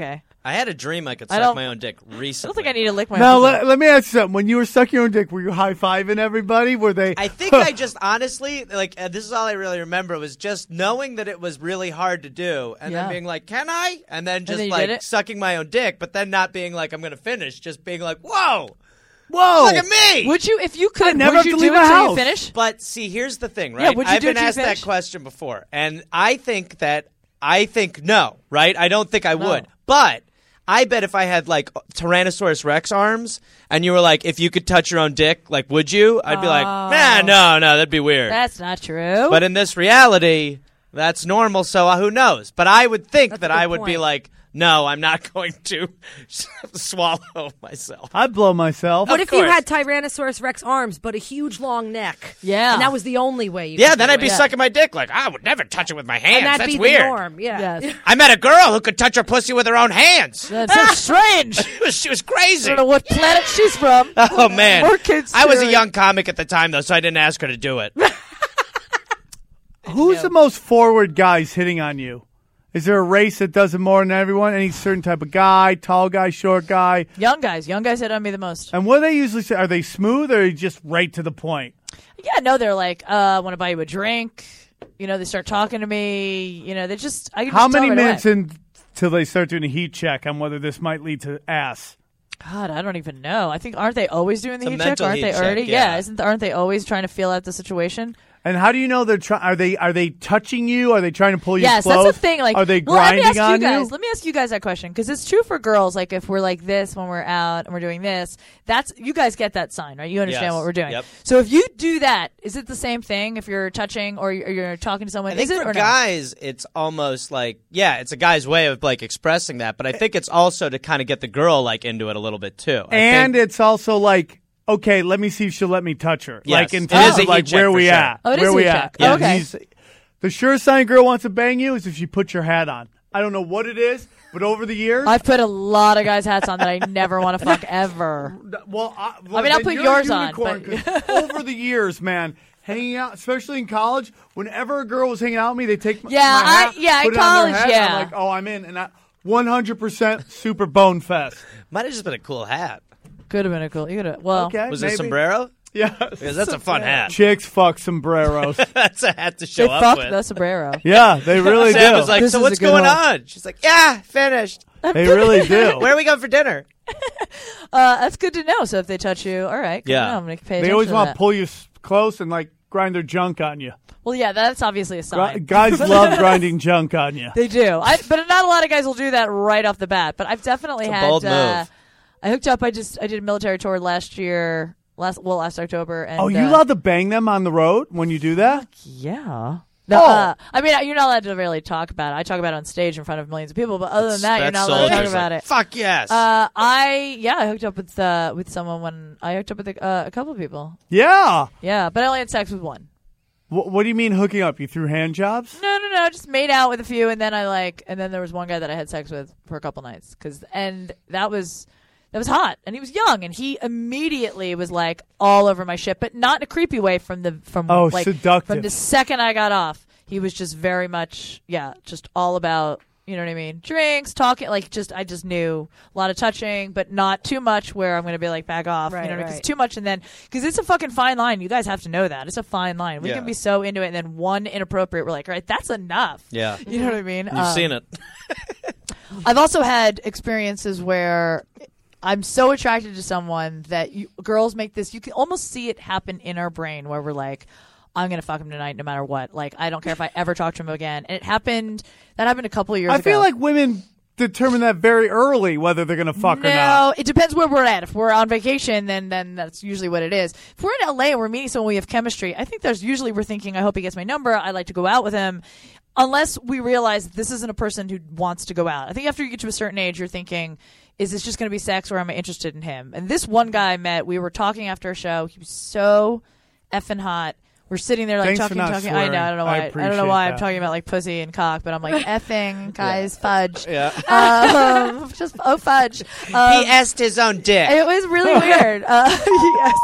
I had a dream I could I suck don't- my own dick I recently. don't think I need to lick my Now own let, let me ask you something. When you were sucking your own dick, were you high fiving everybody? Were they? I think I just honestly, like, uh, this is all I really remember was just knowing that it was really hard to do and Yeah. then being like, can I? And then just then you like did it? sucking my own dick, but then not being like, I'm going to finish, just being like, whoa, Whoa! look at me. Would you, if you could, I never would have you to do leave it my until you house. finish? But see, here's the thing, Yeah, right? would you I've do it been till you asked that finish? question before, and I think that I think no, right? I don't think I No. would, but I bet if I had like Tyrannosaurus Rex arms, and you were like, if you could touch your own dick, like, would you? I'd be like, nah, no, no, that'd be weird. That's not true. But in this reality, that's normal, so uh, who knows? But I would think That's a that good I would be point. like, no, I'm not going to swallow myself. I'd blow myself. What Of if you course. had Tyrannosaurus Rex arms, but a huge long neck? Yeah. And that was the only way you Yeah, could then do I'd be it. sucking my dick like, I would never touch it with my hands. And that'd That's be weird. the norm. Yeah. Yes. I met a girl who could touch her pussy with her own hands. That's so strange. She was, she was I crazy. don't know what planet she's from. Oh, man. More kids I was a cheering. young comic at the time, though, so I didn't ask her to do it. Who's the most forward guys hitting on you? Is there a race that does it more than everyone? Any certain type of guy, tall guy, short guy? Young guys. Young guys hit on me the most. And what do they usually say? Are they smooth or are they just right to the point? Yeah, no, they're like, uh, I want to buy you a drink. You know, they start talking to me. You know, they just, I can How just tell many right minutes away. in till they start doing a heat check on whether this might lead to ass? God, I don't even know. I think, aren't they always doing the It's a heat check? mental Aren't they heat check, already? yeah. isn't aren't they always trying to feel out the situation? And how do you know they're trying? Are they are they touching you? Are they trying to pull you Yes, close? that's the thing. Like, are they well, let me grinding ask on you guys. you? Let me ask you guys that question because it's true for girls. Like, if we're like this when we're out and we're doing this, that's you guys get that sign, right? You understand Yes. what we're doing. Yep. So if you do that, is it the same thing if you're touching or you're, or you're talking to someone? I think is it for or no? guys, it's almost like, yeah, it's a guy's way of like expressing that, but I think it's also to kind of get the girl like into it a little bit too. I And think, it's also like, okay, let me see if she'll let me touch her. Yes. Like in It terms is a of like heat check where for we sure. at? Oh, it is where a we heat at? check. Yeah, Okay. he's- The sure sign girl wants to bang you is if you put your hat on. I don't know what it is, but over the years, I've put a lot of guys' hats on that I never want to fuck ever. well, I, well, I mean, I'll then put you're a yours on, unicorn, but- 'cause over the years, man, hanging out, especially in college, whenever a girl was hanging out with me, they take my, Yeah, my I- hat, yeah, put in it on their college, head, yeah. I'm like, oh, I'm in, and I, one hundred percent super bone fest. might have just been a cool hat. Could have been a cool. You could have. Well, Okay, Was maybe. it a sombrero? Yeah, Because that's a fun hat. chicks fuck sombreros. That's a hat to they show up fucked with. the sombrero. Yeah, they really Sam do. was like, This so is a what's good going one. on? She's like, yeah, finished. they really do. Where are we going for dinner? Uh, that's good to know. So if they touch you, all right. Good Yeah. to know. I'm gonna pay They attention always to want to that. pull you s- close and like grind their junk on you. Well, yeah, that's obviously a Gri- sign. guys love grinding junk on you. They do. I, but not a lot of guys will do that right off the bat. But I've definitely It's a had. bold uh, move. I hooked up. I just I did a military tour last year. Last well, last October. And, Oh, you uh, allowed to bang them on the road when you do that? Yeah. No, Oh. uh, I mean, you're not allowed to really talk about it. I talk about it on stage in front of millions of people, but other than that, you're not allowed to talk soldiers about like, it. Fuck yes. Uh, I yeah, I hooked up with uh, with someone when I hooked up with a, uh, a couple of people. Yeah. Yeah, but I only had sex with one. Wh- what do you mean hooking up? You threw hand jobs? No, no, no. Just made out with a few, and then I like, and then there was one guy that I had sex with for a couple nights, cause, and that was that was hot, and he was young, and he immediately was like all over my shit, but not in a creepy way. From the from Oh, like seductive. from the second I got off, he was just very much yeah, just all about. You know what I mean? Drinks, talking, like just, I just knew a lot of touching, but not too much where I'm going to be like, back off. Right, you know what I mean? 'Cause right. too much and then, because it's a fucking fine line. You guys have to know that. It's a fine line. We Yeah. can be so into it and then one inappropriate, we're like, all right, that's enough. yeah. You know what I mean? You've Um, seen it. I've also had experiences where I'm so attracted to someone that you, girls make this, you can almost see it happen in our brain where we're like, I'm going to fuck him tonight no matter what. Like, I don't care if I ever talk to him again. And it happened, that happened a couple of years I ago. feel like women determine that very early whether they're going to fuck no, or not. it depends where we're at. If we're on vacation, then then that's usually what it is. If we're in L A and we're meeting someone we have chemistry, I think there's usually we're thinking, I hope he gets my number. I'd like to go out with him. Unless we realize this isn't a person who wants to go out. I think after you get to a certain age, you're thinking, is this just going to be sex or am I interested in him? And this one guy I met, we were talking after a show. He was so effing hot. We're sitting there like Thanks for talking, not talking. I know, swearing. I don't know I why. I, don't know appreciate why I'm that. talking about like pussy and cock, but I'm like effing guys fudge. Yeah. Um, just oh fudge. Um, he asked his own dick. it was really weird. Uh, he asked,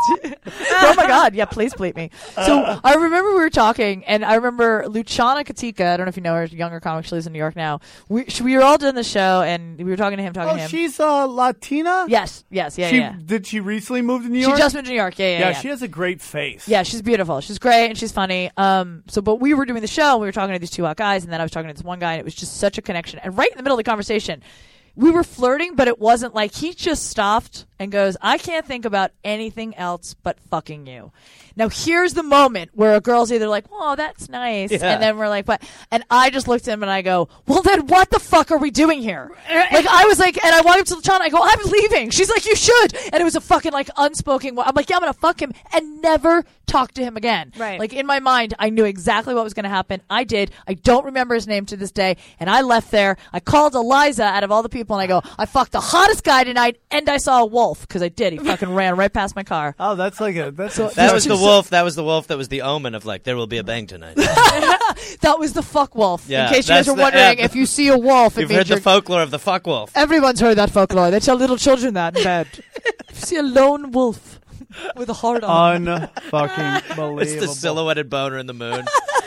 Oh my God, yeah, please bleep me. So uh, I remember we were talking, and I remember Luciana Katika. I don't know if you know her, younger comic. She lives in New York now. We she, we were all doing the show, and we were talking to him, talking Oh, to him. she's uh, Latina. Yes, yes, yeah, she, yeah. Did she recently move to New She York? just moved to New York. Yeah, yeah, yeah, yeah. she has a great face. Yeah, she's beautiful. She's great and she's funny. Um, so, but we were doing the show, and we were talking to these two hot guys, and then I was talking to this one guy, and it was just such a connection. And right in the middle of the conversation, we were flirting, but it wasn't like he just stopped and goes, "I can't think about anything else but fucking you." Now, here's the moment where a girl's either like, "Oh, that's nice," Yeah. and then we're like, "What?" And I just looked at him and I go, "Well, then what the fuck are we doing here?" Like, I was like, and I walked up to Lachana, I go, "I'm leaving." She's like, "You should." And it was a fucking like unspoken. I'm like, "Yeah, I'm gonna fuck him," and never talk to him again. Right. Like in my mind, I knew exactly what was gonna happen. I did. I don't remember his name to this day, and I left there. I called Eliza out of all the people, and I go, "I fucked the hottest guy tonight, and I saw a wolf," because I did. He fucking ran right past my car. Oh, that's like a that's a, That was the So- wolf. That was the wolf. That was the omen of like there will be a bang tonight. That was the fuck wolf. Yeah, in case you guys that's are the- wondering, yeah. if you see a wolf, it You've means heard the you're- folklore of the fuck wolf. Everyone's heard that folklore. They tell little children that in bed. If you see a lone wolf with a heart on. unfucking believable. It's the silhouetted boner in the moon.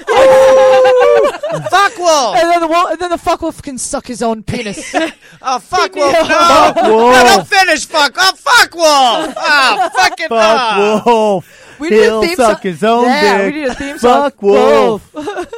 Fuck wolf! And then the wolf, and then the fuck wolf can suck his own penis. Oh fuck me wolf! up. No, Fuck no, wolf. don't finish. Fuck! Oh fuck wolf! Oh fucking ah. Fuck wolf. We need a He'll theme suck song. his own Yeah, dick. we need a theme song. Fuck wolf.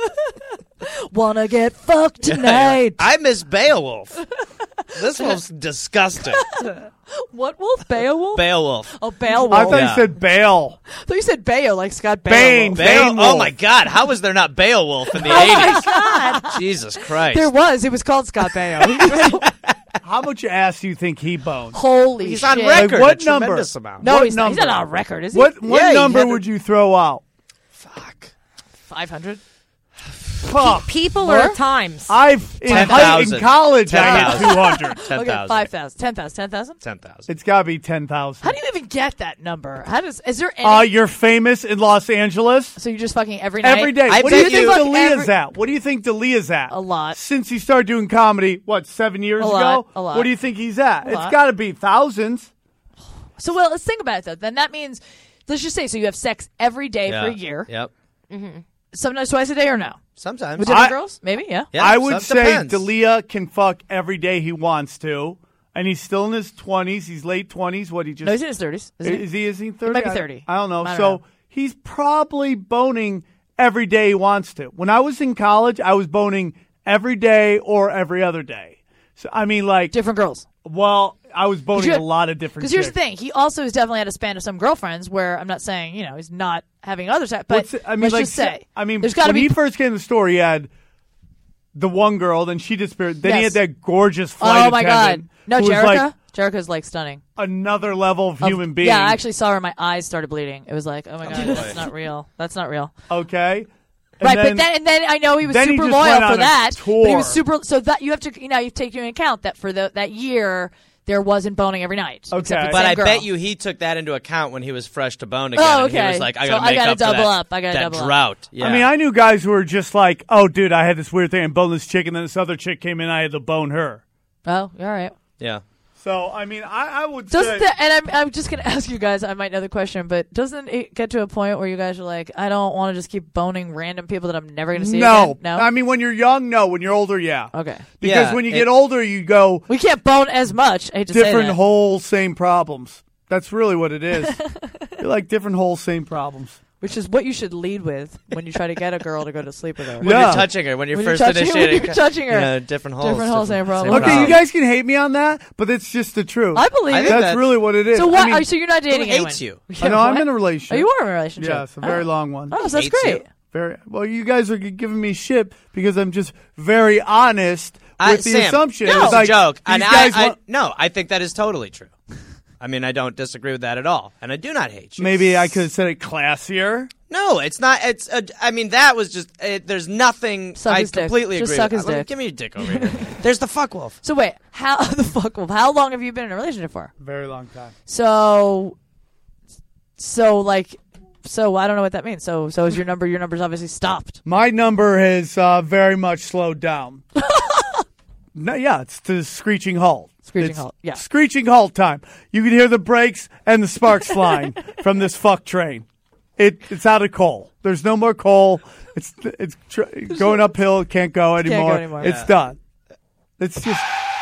Wanna get fucked tonight? I miss Beowulf. This wolf's disgusting. What wolf? Beowulf? Beowulf. Oh, Beowulf. I thought Yeah. you said bail. I thought you said Bayo, like Scott Bane. Beowulf. Bale- Beowulf. oh my god! How was there not Beowulf in the Oh my eighties? God. Jesus Christ! There was. It was called Scott Baio. How much ass do you think he boned? Holy He's shit. on record. what a number? tremendous amount. No, What he's not. He's number? not on record, is he? What what Yeah, he number had to- would you throw out? Fuck. five hundred? Fuck. People More? or times? I've in, ten high, in thousand. college I ten had thousand. two hundred. Ten Okay, thousand. five thousand. ten thousand. ten thousand? Ten thousand. It's got to be ten thousand. How do you even get that number? How does, is there any, Uh, you're famous in Los Angeles so you're just fucking every night? every day. I What do you bet think you- Dalia's every- at? What do you think Dalia's at? A lot. Since he started doing comedy, what, seven years A ago? lot, a lot. What do you think he's at? A It's lot. got to be thousands. So, well, let's think about it, though. Then that means, let's just say, so you have sex every day Yeah. for a year. Yep. Sometimes twice a day or no? Sometimes. With different I- girls? Maybe, yeah. Yeah, I would some- say depends. Dalia can fuck every day he wants to. And he's still in his twenties. He's late twenties. What, he just... No, he's in his thirties. Isn't he? Is he? Is he thirty? might be I- thirty. I don't know. I don't so know. he's probably boning every day he wants to. When I was in college, I was boning every day or every other day. So I mean, like, Different girls. well, I was boning you- a lot of different. Because here's the chicks. thing. He also has definitely had a span of some girlfriends where I'm not saying, you know, he's not having other sex, but What's it- I mean, let's like, just say. I mean, there's got to when be. he first came to the store, he had the one girl, then she disappeared. Then he Yes. had that gorgeous flight Oh, my attendant God. No, who was Jerica? like Jerica's like stunning. another level of Of- human being. Yeah, I actually saw her. My eyes started bleeding. It was like, oh my God, that's not real. That's not real. Okay. And Right, then- but then and then I know he was then he super just loyal went on for a that. But he tour. was super. So that you have to, you know, you take into account that for the that year there wasn't boning every night. except Okay. for the But same I girl. bet you he took that into account when he was fresh to bone again. Oh, And he okay. was like, I So gotta I make gotta up for double that, up. I gotta that double up. drought. Yeah. I mean, I knew guys who were just like, "Oh, dude, I had this weird thing and boned this chick, and then this other chick came in, I had to bone her." Oh, all right. yeah. So, I mean, I, I would Doesn't say, the, and I'm I'm just gonna ask you guys. I might know the question, but doesn't it get to a point where you guys are like, I don't want to just keep boning random people that I'm never gonna see no, again? No. I mean, when you're young, no. When you're older, yeah. Okay. Because Yeah, when you it- get older, you go We can't bone as much. I hate to say different that. whole same problems. That's really what it is. You're like different whole same problems. Which is what you should lead with when you try to get a girl to go to sleep with her. When Yeah. you're touching her, when you're When you're first touching- when initiating, you're touching her. you know, different holes. Different holes, same problem. same Okay, you Um, guys can hate me on that, but it's just the truth. I believe I it. think That's that- really what it is. So what? I mean, are, so you're not Who dating anyone? hates you? I know I'm What? in a relationship. Oh, you are in a relationship. Yeah, it's a very oh. long one. Oh, so that's Hates great. you? Very well. You guys are g- giving me shit because I'm just very honest I- with the Sam, assumption. It It's was like, a joke. these And I, guys I, want- no, I think that is totally true. I mean, I don't disagree with that at all, and I do not hate you. maybe I could have said it classier. No, it's not. It's. A, I mean, that was just. It, there's nothing. Suck I his dick. completely Just agree. suck with. his Let me- dick. Give me your dick over here. There's the fuck wolf. So wait, how the fuck? Wolf, how long have you been in a relationship for? Very long time. So, so like, so I don't know what that means. So, so is your number? Your number's obviously stopped. My number has uh, very much slowed down. No, yeah, it's to screeching halt. Screeching It's halt, yeah. Screeching halt time. You can hear the brakes and the sparks flying from this fuck train. It it's out of coal. There's no more coal. It's it's tr- going uphill. It can't go anymore. go anymore. It's Yeah. done. It's just.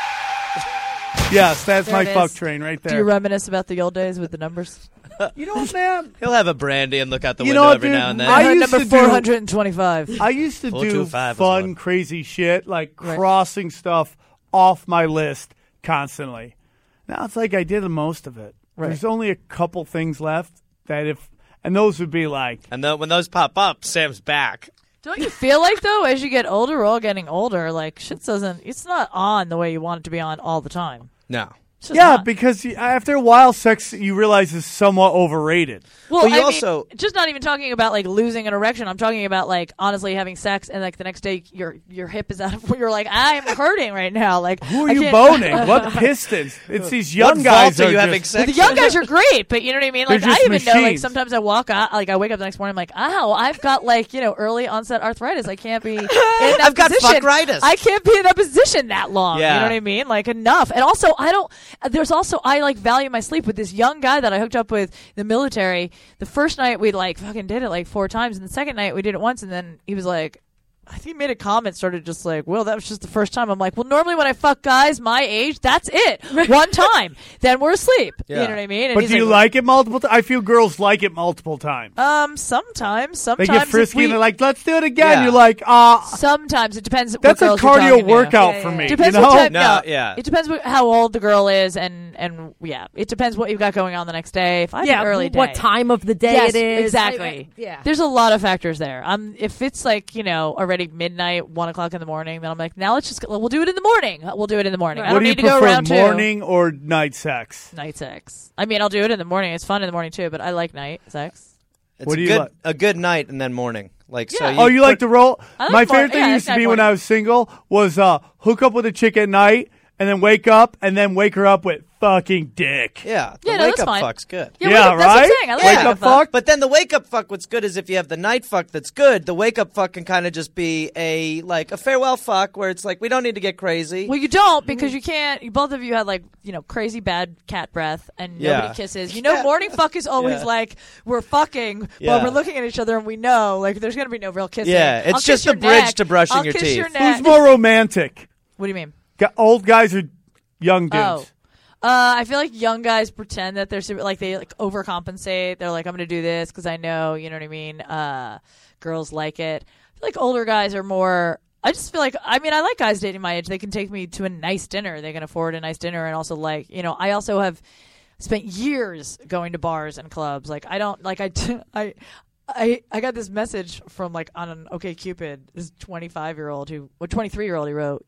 Yes, that's There my it fuck is. train right Do you there. reminisce about the old days with the numbers? You know what, man? He'll have a brandy and look out the You window know what, every dude? now and then. I heard used number to do- four hundred twenty-five. I used to Four do two five was fun, one. crazy shit, like Right. crossing stuff off my list constantly. Now it's like I did the most of it. Right. There's only a couple things left that if, and those would be like, and the, when those pop up, Sam's back. Don't you feel like, though, as you get older, we're all getting older, like, shit doesn't, it's not on the way you want it to be on all the time. No. It's just yeah, not. because y- after a while, sex you realize is somewhat overrated. Well, Well, you I mean, also- just not even talking about like losing an erection. I'm talking about like honestly having sex and like the next day your your hip is out of you're like I'm hurting right now. Like Who are I you can't- boning? What pistons? It's these young what guys vault are you just- having sex The young with? guys are great, but you know what I mean. Like They're I just even know, like machines. sometimes I walk out, like I wake up the next morning, I'm like, ow, I've got like you know early onset arthritis. I can't be in that I've got position. fuckritis. I can't be in that position that long. Yeah. You know what I mean? Like enough. And also, I don't. There's also I like value my sleep with this young guy that I hooked up with in the military. The first night we like fucking did it like four times, and the second night we did it once, and then he was like. I think he made a comment, started just like, well, that was just the first time. I'm like, well, normally when I fuck guys my age, that's it. One time. Then we're asleep. Yeah. You know what I mean? And But he's do you like it multiple times? I feel girls like it multiple times. Um, sometimes. They Sometimes. get if frisky we- and they're like, let's do it again. Yeah. You're like, ah, Sometimes. It depends that's what a girls you're cardio talking to. workout Yeah, for yeah, me. yeah. Depends you know? what type, No, no, yeah. It depends what, how old the girl is, and and yeah, it depends what you've got going on the next day. If I have Yeah, an early day, what time of the day yes, it is. exactly. I- I- yeah. There's a lot of factors there. Um, if it's like you know already midnight, one o'clock in the morning, then I'm like, now let's just go, we'll do it in the morning. We'll do it in the morning. I What don't do you need to go prefer, around two. morning or night sex? Night sex. I mean, I'll do it in the morning. It's fun in the morning too, but I like night sex. It's What a do you good like? a good night and then morning. Like so. Yeah. You Oh, you like put- to roll? I like My mor- favorite thing yeah, used to that's be night when I morning. was single was uh, hook up with a chick at night and then wake up and then wake her up with fucking dick. Yeah. The Yeah, no, wake that's up fine. fuck's good. Yeah, Yeah, wake up- that's what I'm right? saying. I like Wake wake up fuck. fuck. But then the wake up fuck, what's good is if you have the night fuck that's good, the wake up fuck can kind of just be a like a farewell fuck where it's like we don't need to get crazy. Well, you don't because you can't. You, both of you had like you know crazy bad cat breath and Yeah. nobody kisses. You know, Yeah. morning fuck is always Yeah. like we're fucking, Yeah. but we're looking at each other and we know like there's gonna be no real kissing. Yeah, it's I'll kiss just your the bridge neck. to brushing I'll your kiss teeth. Your neck. Who's more romantic? What do you mean? Gu- Old guys or young dudes? Oh. Uh, I feel like young guys pretend that they're super, like they like overcompensate. They're like, I'm gonna do this because I know, you know what I mean. Uh, girls like it. I feel like older guys are more. I just feel like I mean I like guys dating my age. They can take me to a nice dinner. They can afford a nice dinner and also like you know I also have spent years going to bars and clubs. Like I don't like I I. I, I got this message from like on an OkCupid. This twenty-five year old who, or twenty-three year old, he wrote,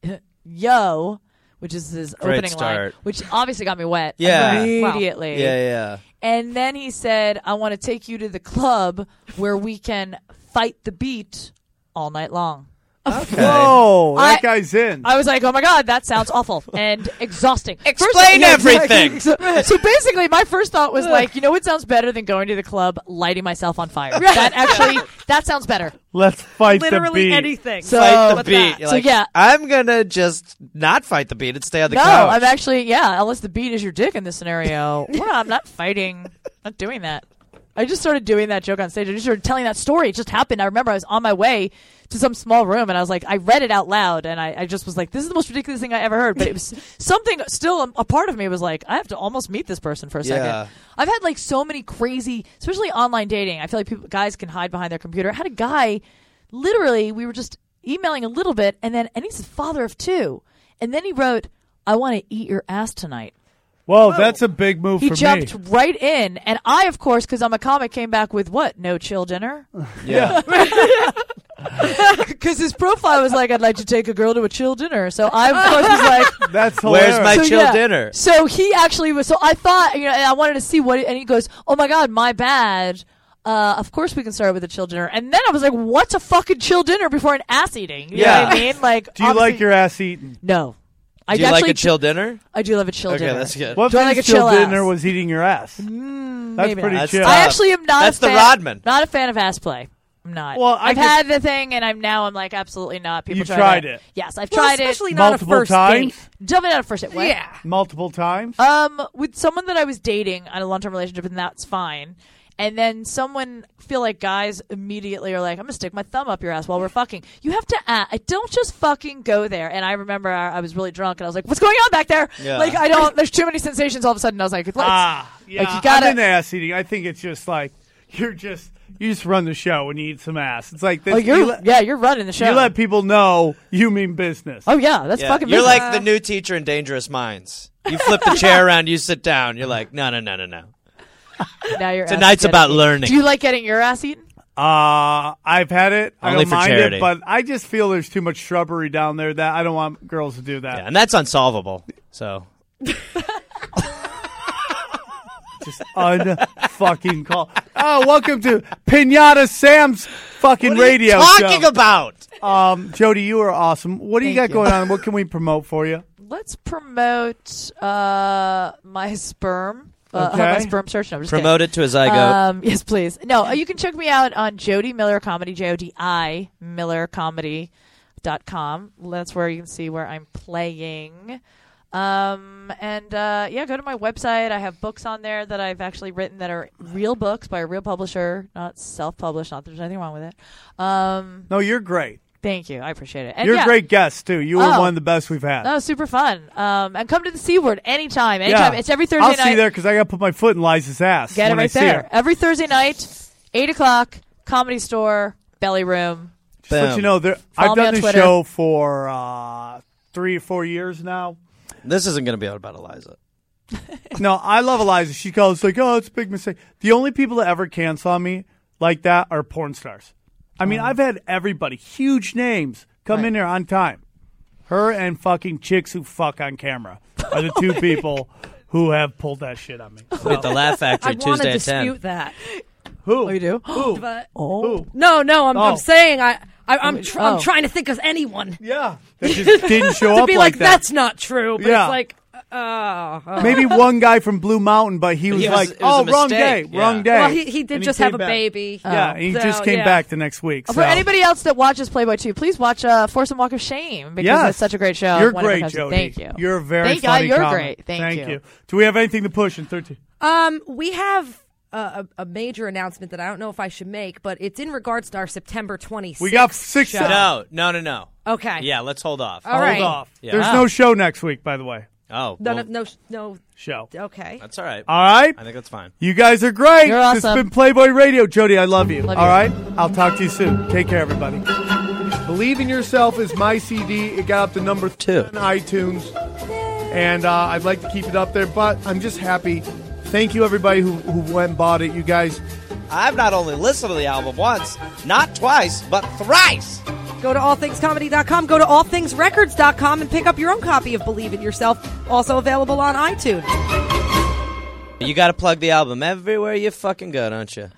"Yo," which is his Great opening line, start. which obviously got me wet Yeah. immediately. Yeah, yeah. And then he said, "I want to take you to the club where we can fight the beat all night long." Okay. Whoa, that I- guy's in. I was like, "Oh my god, that sounds awful and exhausting." First- Explain yeah, everything. exactly. So, so basically, my first thought was like, you know what sounds better than going to the club, lighting myself on fire. That actually, that sounds better. Let's fight Literally the beat. anything. So- Fight the What's beat. that? You're So, like, yeah. I'm gonna just not fight the beat and stay on the no, couch. I'm actually, yeah, unless the beat is your dick in this scenario. Well, I'm not fighting. Not doing that. I just started doing that joke on stage. I just started telling that story. It just happened. I remember I was on my way to some small room and I was like, I read it out loud and I, I just was like, this is the most ridiculous thing I ever heard. But it was something still, a, a part of me was like, I have to almost meet this person for a second. Yeah. I've had like so many crazy, especially online dating. I feel like people, guys can hide behind their computer. I had a guy, literally, we were just emailing a little bit and then, and he's a father of two. And then he wrote, I want to eat your ass tonight. Whoa, that's a big move He for jumped me. right in, and I, of course, because I'm a comic, came back with what? No chill dinner? yeah. Because his profile was like, I'd like to take a girl to a chill dinner. So I, of course, was like, That's hilarious. Where's my So, chill yeah. dinner? so he actually was. So I thought, you know, and I wanted to see what, and he goes, oh my God, my bad. Uh, of course we can start with a chill dinner. And then I was like, what's a fucking chill dinner before an ass eating? You Yeah. know what I mean? Like, Do you like obviously- your ass eaten? No. I Do you actually like a chill dinner? I do love a chill Okay, dinner. that's good. What Do I if like a his chill chill dinner ass? was eating your ass? That's maybe pretty not. That's chill. tough. I actually am not That's a the fan, Rodman. Not a fan of ass play. I'm not. Well, I I've just- had the thing, and I'm now I'm like absolutely not. People You've try tried to- it. Yes, I've Well, tried especially it. not Multiple a first times? date. Jumping out of first date. What? Yeah. Multiple times? Um, with someone that I was dating on a long term relationship, and that's fine. And then someone feel like guys immediately are like, I'm gonna stick my thumb up your ass while we're fucking. You have to act. I don't just fucking go there. And I remember I, I was really drunk, and I was like, "What's going on back there?" Yeah. Like I don't. There's too many sensations. All of a sudden, I was like, Let's, Ah, yeah. like you gotta. I'm into ass eating. I think it's just like you're just you just run the show when you eat some ass. It's like this. oh, you're you let, yeah, you're running the show. you let people know you mean business. oh yeah, that's Yeah. fucking. You're business. like the new teacher in Dangerous Minds. You flip the chair around, you sit down. You're like, no, no, no, no, no. now you're Tonight's ass about getting- learning. Do you like getting your ass eaten? Uh, I've had it. I Only don't for mind charity. it, but I just feel there's too much shrubbery down there that I don't want girls to do that. Yeah, and that's unsolvable. So Just unfucking call. Oh, welcome to Pinata Sam's fucking what are radio you talking show. about? Um, Jody, you are awesome. What do you Thank got you. going on? What can we promote for you? Let's promote uh, my sperm. Uh, Okay. my sperm search. No, I'm just kidding. Promote it to a zygote. Um, yes, please. No, uh, you can check me out on Jody Miller Comedy, J O D I Miller Comedy dot com. That's where you can see where I'm playing. Um, and uh, yeah, go to my website. I have books on there that I've actually written that are real books by a real publisher, not self-published. Not that there's anything wrong with it. Um, No, you're great. thank you. I appreciate it. And You're yeah, a great guest too. You were Oh. one of the best we've had. That was super fun. Um, and come to the C Word anytime. Anytime. It's every Thursday I'll night. see you there because I got to put my foot in Liza's ass. Get it when I right see there. her. Every Thursday night, eight o'clock, Comedy Store, Belly Room. Just to let Boom. you know, there, Follow I've me done on this Twitter. show for uh, three or four years now. This isn't going to be about Eliza. No, I love Eliza. She calls like, "Oh, it's a big mistake." The only people that ever cancel on me like that are porn stars. I mean, I've had everybody, huge names, come Right. in there on time. Her and fucking chicks who fuck on camera are the two people who have pulled that shit on me. So- At the Laugh I Factory want to Tuesday at dispute ten. that. who? Oh, you do? Who? But Oh. Who? no, no, I'm, Oh. I'm saying I, I I'm, tr- Oh. I'm trying to think of anyone Yeah, they just didn't show to up be like like, that. that's not true. But Yeah. it's like, uh, uh. Maybe one guy from Blue Mountain, but he was He was- like, it was "Oh, a wrong day, mistake." wrong Yeah. day." Well, he, he did And just came have a back. baby. Yeah, and he So, just came yeah. back the next week. For so. anybody else that watches Playboy two, please watch uh, Force and Walk of Shame because Yes. it's such a great show. You're Whenever it great, comes to- Jody. Thank you. You're a very Thank you. funny You're comic. great. Thank you. Do we have anything to push in thirteen? Um, we have uh, a, a major announcement that I don't know if I should make, but it's in regards to our September twenty-sixth. We got six. show. No, no, no, no. Okay. Yeah, let's hold off. All Hold right. off. Yeah. There's Wow. no show next week, by the way. Oh, No, well, no, no, no. Show. Okay. that's all right. All right. I think that's fine. You guys are great. You're This has awesome. been Playboy Radio. Jody, I love you. Love All you. right? I'll talk to you soon. Take care, everybody. Believe in Yourself is my C D. It got up to number two on iTunes. And uh, I'd like to keep it up there, but I'm just happy. Thank you, everybody who, who went and bought it. You guys, I've not only listened to the album once, not twice, but thrice. Go to all things comedy dot com. Go to all things records dot com and pick up your own copy of Believe in Yourself. Also available on iTunes. You got to plug the album everywhere you fucking go, don't you?